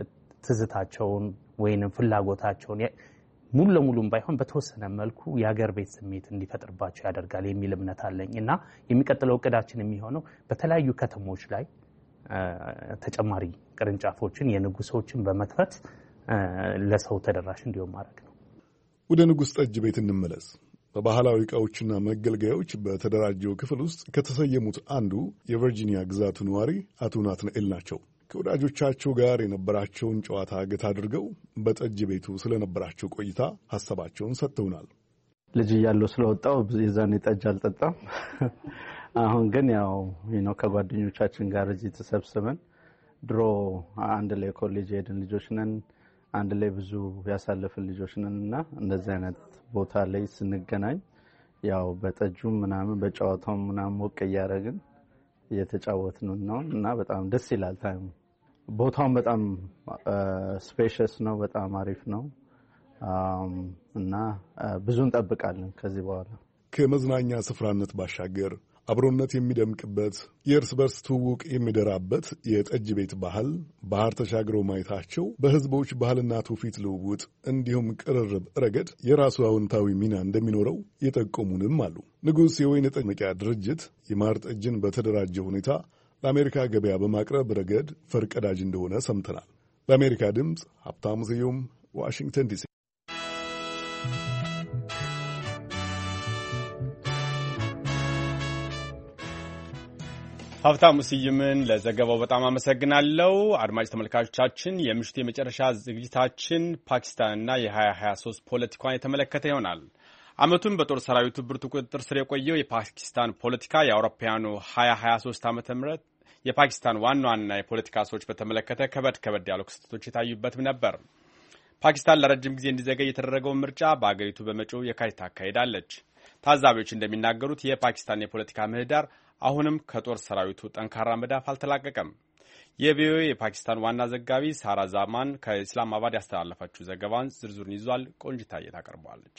ትዝታቸውን ወይንም ፍላጎታቸውን ሙሉ ለሙሉም ባይሆን በተወሰነ መልኩ የሀገር ቤት ስሜት እንዲፈጥርባቸው ያደርጋል የሚል እምነት አለኝ እና የሚቀጥለው እቅዳችን የሚሆነው በተለያዩ ከተሞች ላይ ተጨማሪ ቅርንጫፎችን የንጉሶችን በመክፈት ለሰው ተደራሽ እንዲሆን ማድረግ ነው። ወደ ንጉስ ጠጅ ቤት እንመለስ። በባህላዊ ዕቃዎችና መገልገያዎች በተደራጀው ክፍል ውስጥ ከተሰየሙት አንዱ የቨርጂኒያ ግዛቱ ነዋሪ አቶ ናትናኤል ናቸው። ከወዳጆቻቸው ጋር የነበራቸውን ጨዋታ ገታ አድርገው በጠጅ ቤቱ ስለነበራቸው ቆይታ ሐሳባቸውን ሰጥተውናል። ልጅ እያለሁ ስለወጣው የዛኔ ጠጅ አልጠጣም። አሁን ግን ያው ነው ከጓደኞቻችን ጋር እዚህ ተሰብስበን ድሮ አንድ ላይ ኮሌጅ ሄድን ልጆች ነን፣ አንድ ላይ ብዙ ያሳለፍን ልጆች ነንና እንደዚህ አይነት ቦታ ላይ ስንገናኝ ያው በጠጁም ምናምን በጨዋታው ምናምን ሞቅ እያደረግን እየተጫወትን ነው እና በጣም ደስ ይላል። ታይሙ ቦታው በጣም ስፔሽስ ነው፣ በጣም አሪፍ ነው እና ብዙ እንጠብቃለን ከዚህ በኋላ። ከመዝናኛ ስፍራነት ባሻገር አብሮነት የሚደምቅበት የእርስ በርስ ትውውቅ የሚደራበት የጠጅ ቤት ባህል ባህር ተሻግረው ማየታቸው በሕዝቦች ባህልና ትውፊት ልውውጥ እንዲሁም ቅርርብ ረገድ የራሱ አዎንታዊ ሚና እንደሚኖረው የጠቆሙንም አሉ። ንጉሥ የወይን ጠጅ መቂያ ድርጅት የማር ጠጅን በተደራጀ ሁኔታ ለአሜሪካ ገበያ በማቅረብ ረገድ ፈርቀዳጅ እንደሆነ ሰምተናል። ለአሜሪካ ድምፅ ሀብታሙ ስዩም ዋሽንግተን ዲሲ። ሀብታሙ ስዩምን ለዘገባው በጣም አመሰግናለሁ። አድማጭ ተመልካቾቻችን የምሽቱ የመጨረሻ ዝግጅታችን ፓኪስታንና የሀያ ሀያ ሶስት ፖለቲካን የተመለከተ ይሆናል። ዓመቱን በጦር ሰራዊቱ ብርቱ ቁጥጥር ስር የቆየው የፓኪስታን ፖለቲካ የአውሮፓውያኑ ሀያ ሀያ ሶስት ዓመተ ምህረት የፓኪስታን ዋና ዋና የፖለቲካ ሰዎች በተመለከተ ከበድ ከበድ ያሉ ክስተቶች የታዩበትም ነበር። ፓኪስታን ለረጅም ጊዜ እንዲዘገይ የተደረገውን ምርጫ በአገሪቱ በመጪው የካቲት ታካሂዳለች። ታዛቢዎች እንደሚናገሩት የፓኪስታን የፖለቲካ ምህዳር አሁንም ከጦር ሰራዊቱ ጠንካራ መዳፍ አልተላቀቀም። የቪኦኤ የፓኪስታን ዋና ዘጋቢ ሳራ ዛማን ከኢስላማባድ ያስተላለፈችው ዘገባን ዝርዝሩን ይዟል። ቆንጅታዬ ታቀርበዋለች።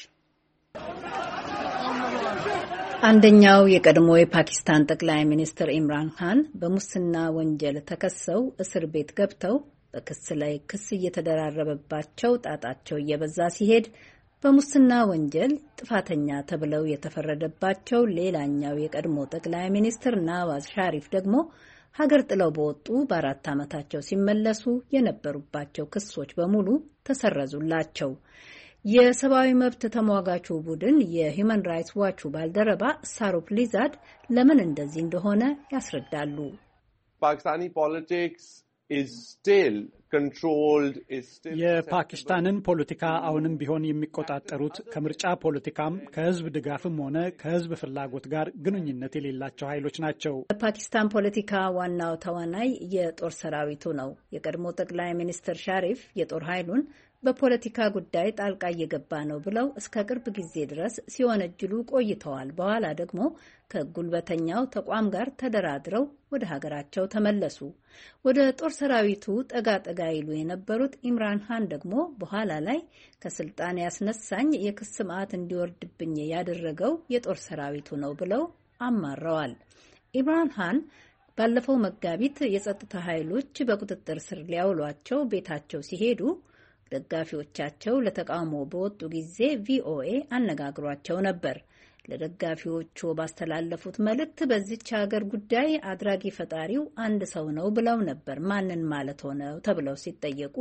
አንደኛው የቀድሞ የፓኪስታን ጠቅላይ ሚኒስትር ኢምራን ካን በሙስና ወንጀል ተከሰው እስር ቤት ገብተው በክስ ላይ ክስ እየተደራረበባቸው ጣጣቸው እየበዛ ሲሄድ በሙስና ወንጀል ጥፋተኛ ተብለው የተፈረደባቸው ሌላኛው የቀድሞ ጠቅላይ ሚኒስትር ናዋዝ ሻሪፍ ደግሞ ሀገር ጥለው በወጡ በአራት ዓመታቸው ሲመለሱ የነበሩባቸው ክሶች በሙሉ ተሰረዙላቸው። የሰብአዊ መብት ተሟጋቹ ቡድን የሂውማን ራይትስ ዋቹ ባልደረባ ሳሩፕ ሊዛድ ለምን እንደዚህ እንደሆነ ያስረዳሉ። ፓኪስታኒ ፖለቲክስ is still controlled is still የፓኪስታንን ፖለቲካ አሁንም ቢሆን የሚቆጣጠሩት ከምርጫ ፖለቲካም ከህዝብ ድጋፍም ሆነ ከህዝብ ፍላጎት ጋር ግንኙነት የሌላቸው ኃይሎች ናቸው። በፓኪስታን ፖለቲካ ዋናው ተዋናይ የጦር ሰራዊቱ ነው። የቀድሞ ጠቅላይ ሚኒስትር ሻሪፍ የጦር ኃይሉን በፖለቲካ ጉዳይ ጣልቃ እየገባ ነው ብለው እስከ ቅርብ ጊዜ ድረስ ሲወነጅሉ ቆይተዋል። በኋላ ደግሞ ከጉልበተኛው ተቋም ጋር ተደራድረው ወደ ሀገራቸው ተመለሱ። ወደ ጦር ሰራዊቱ ጠጋ ጠጋ ይሉ የነበሩት ኢምራን ሃን ደግሞ በኋላ ላይ ከስልጣን ያስነሳኝ የክስ ማዕት እንዲወርድብኝ ያደረገው የጦር ሰራዊቱ ነው ብለው አማረዋል። ኢምራን ሃን ባለፈው መጋቢት የጸጥታ ኃይሎች በቁጥጥር ስር ሊያውሏቸው ቤታቸው ሲሄዱ ደጋፊዎቻቸው ለተቃውሞ በወጡ ጊዜ ቪኦኤ አነጋግሯቸው ነበር። ለደጋፊዎቹ ባስተላለፉት መልእክት በዚች ሀገር ጉዳይ አድራጊ ፈጣሪው አንድ ሰው ነው ብለው ነበር። ማንን ማለት ሆነው ተብለው ሲጠየቁ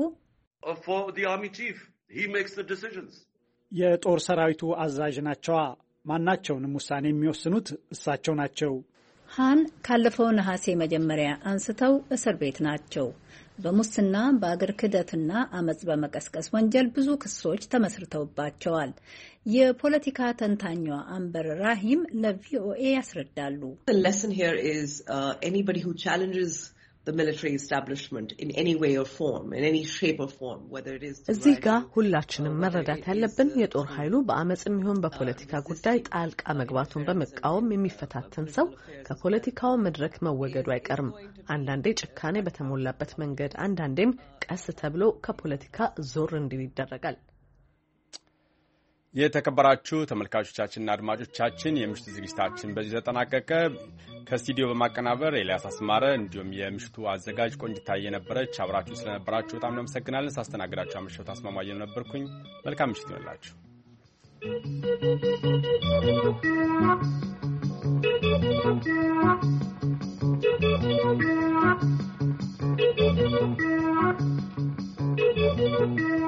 የጦር ሰራዊቱ አዛዥ ናቸዋ። ማናቸውንም ውሳኔ የሚወስኑት እሳቸው ናቸው። ሃን ካለፈው ነሐሴ መጀመሪያ አንስተው እስር ቤት ናቸው። በሙስና በአገር ክህደትና አመጽ በመቀስቀስ ወንጀል ብዙ ክሶች ተመስርተውባቸዋል። የፖለቲካ ተንታኟ አንበር ራሂም ለቪኦኤ ያስረዳሉ። እዚህ ጋር ሁላችንም መረዳት ያለብን የጦር ኃይሉ በአመጽም ይሁን በፖለቲካ ጉዳይ ጣልቃ መግባቱን በመቃወም የሚፈታተን ሰው ከፖለቲካው መድረክ መወገዱ አይቀርም። አንዳንዴ ጭካኔ በተሞላበት መንገድ፣ አንዳንዴም ቀስ ተብሎ ከፖለቲካ ዞር እንዲል ይደረጋል። የተከበራችሁ ተመልካቾቻችንና አድማጮቻችን የምሽቱ ዝግጅታችን በዚህ ተጠናቀቀ። ከስቱዲዮ በማቀናበር ኤልያስ አስማረ እንዲሁም የምሽቱ አዘጋጅ ቆንጅታ የነበረች አብራችሁ ስለነበራችሁ በጣም እናመሰግናለን። ሳስተናግዳችሁ አመሸሁት አስማማየሁ ነበርኩኝ። መልካም ምሽት ይሁንላችሁ። Thank you.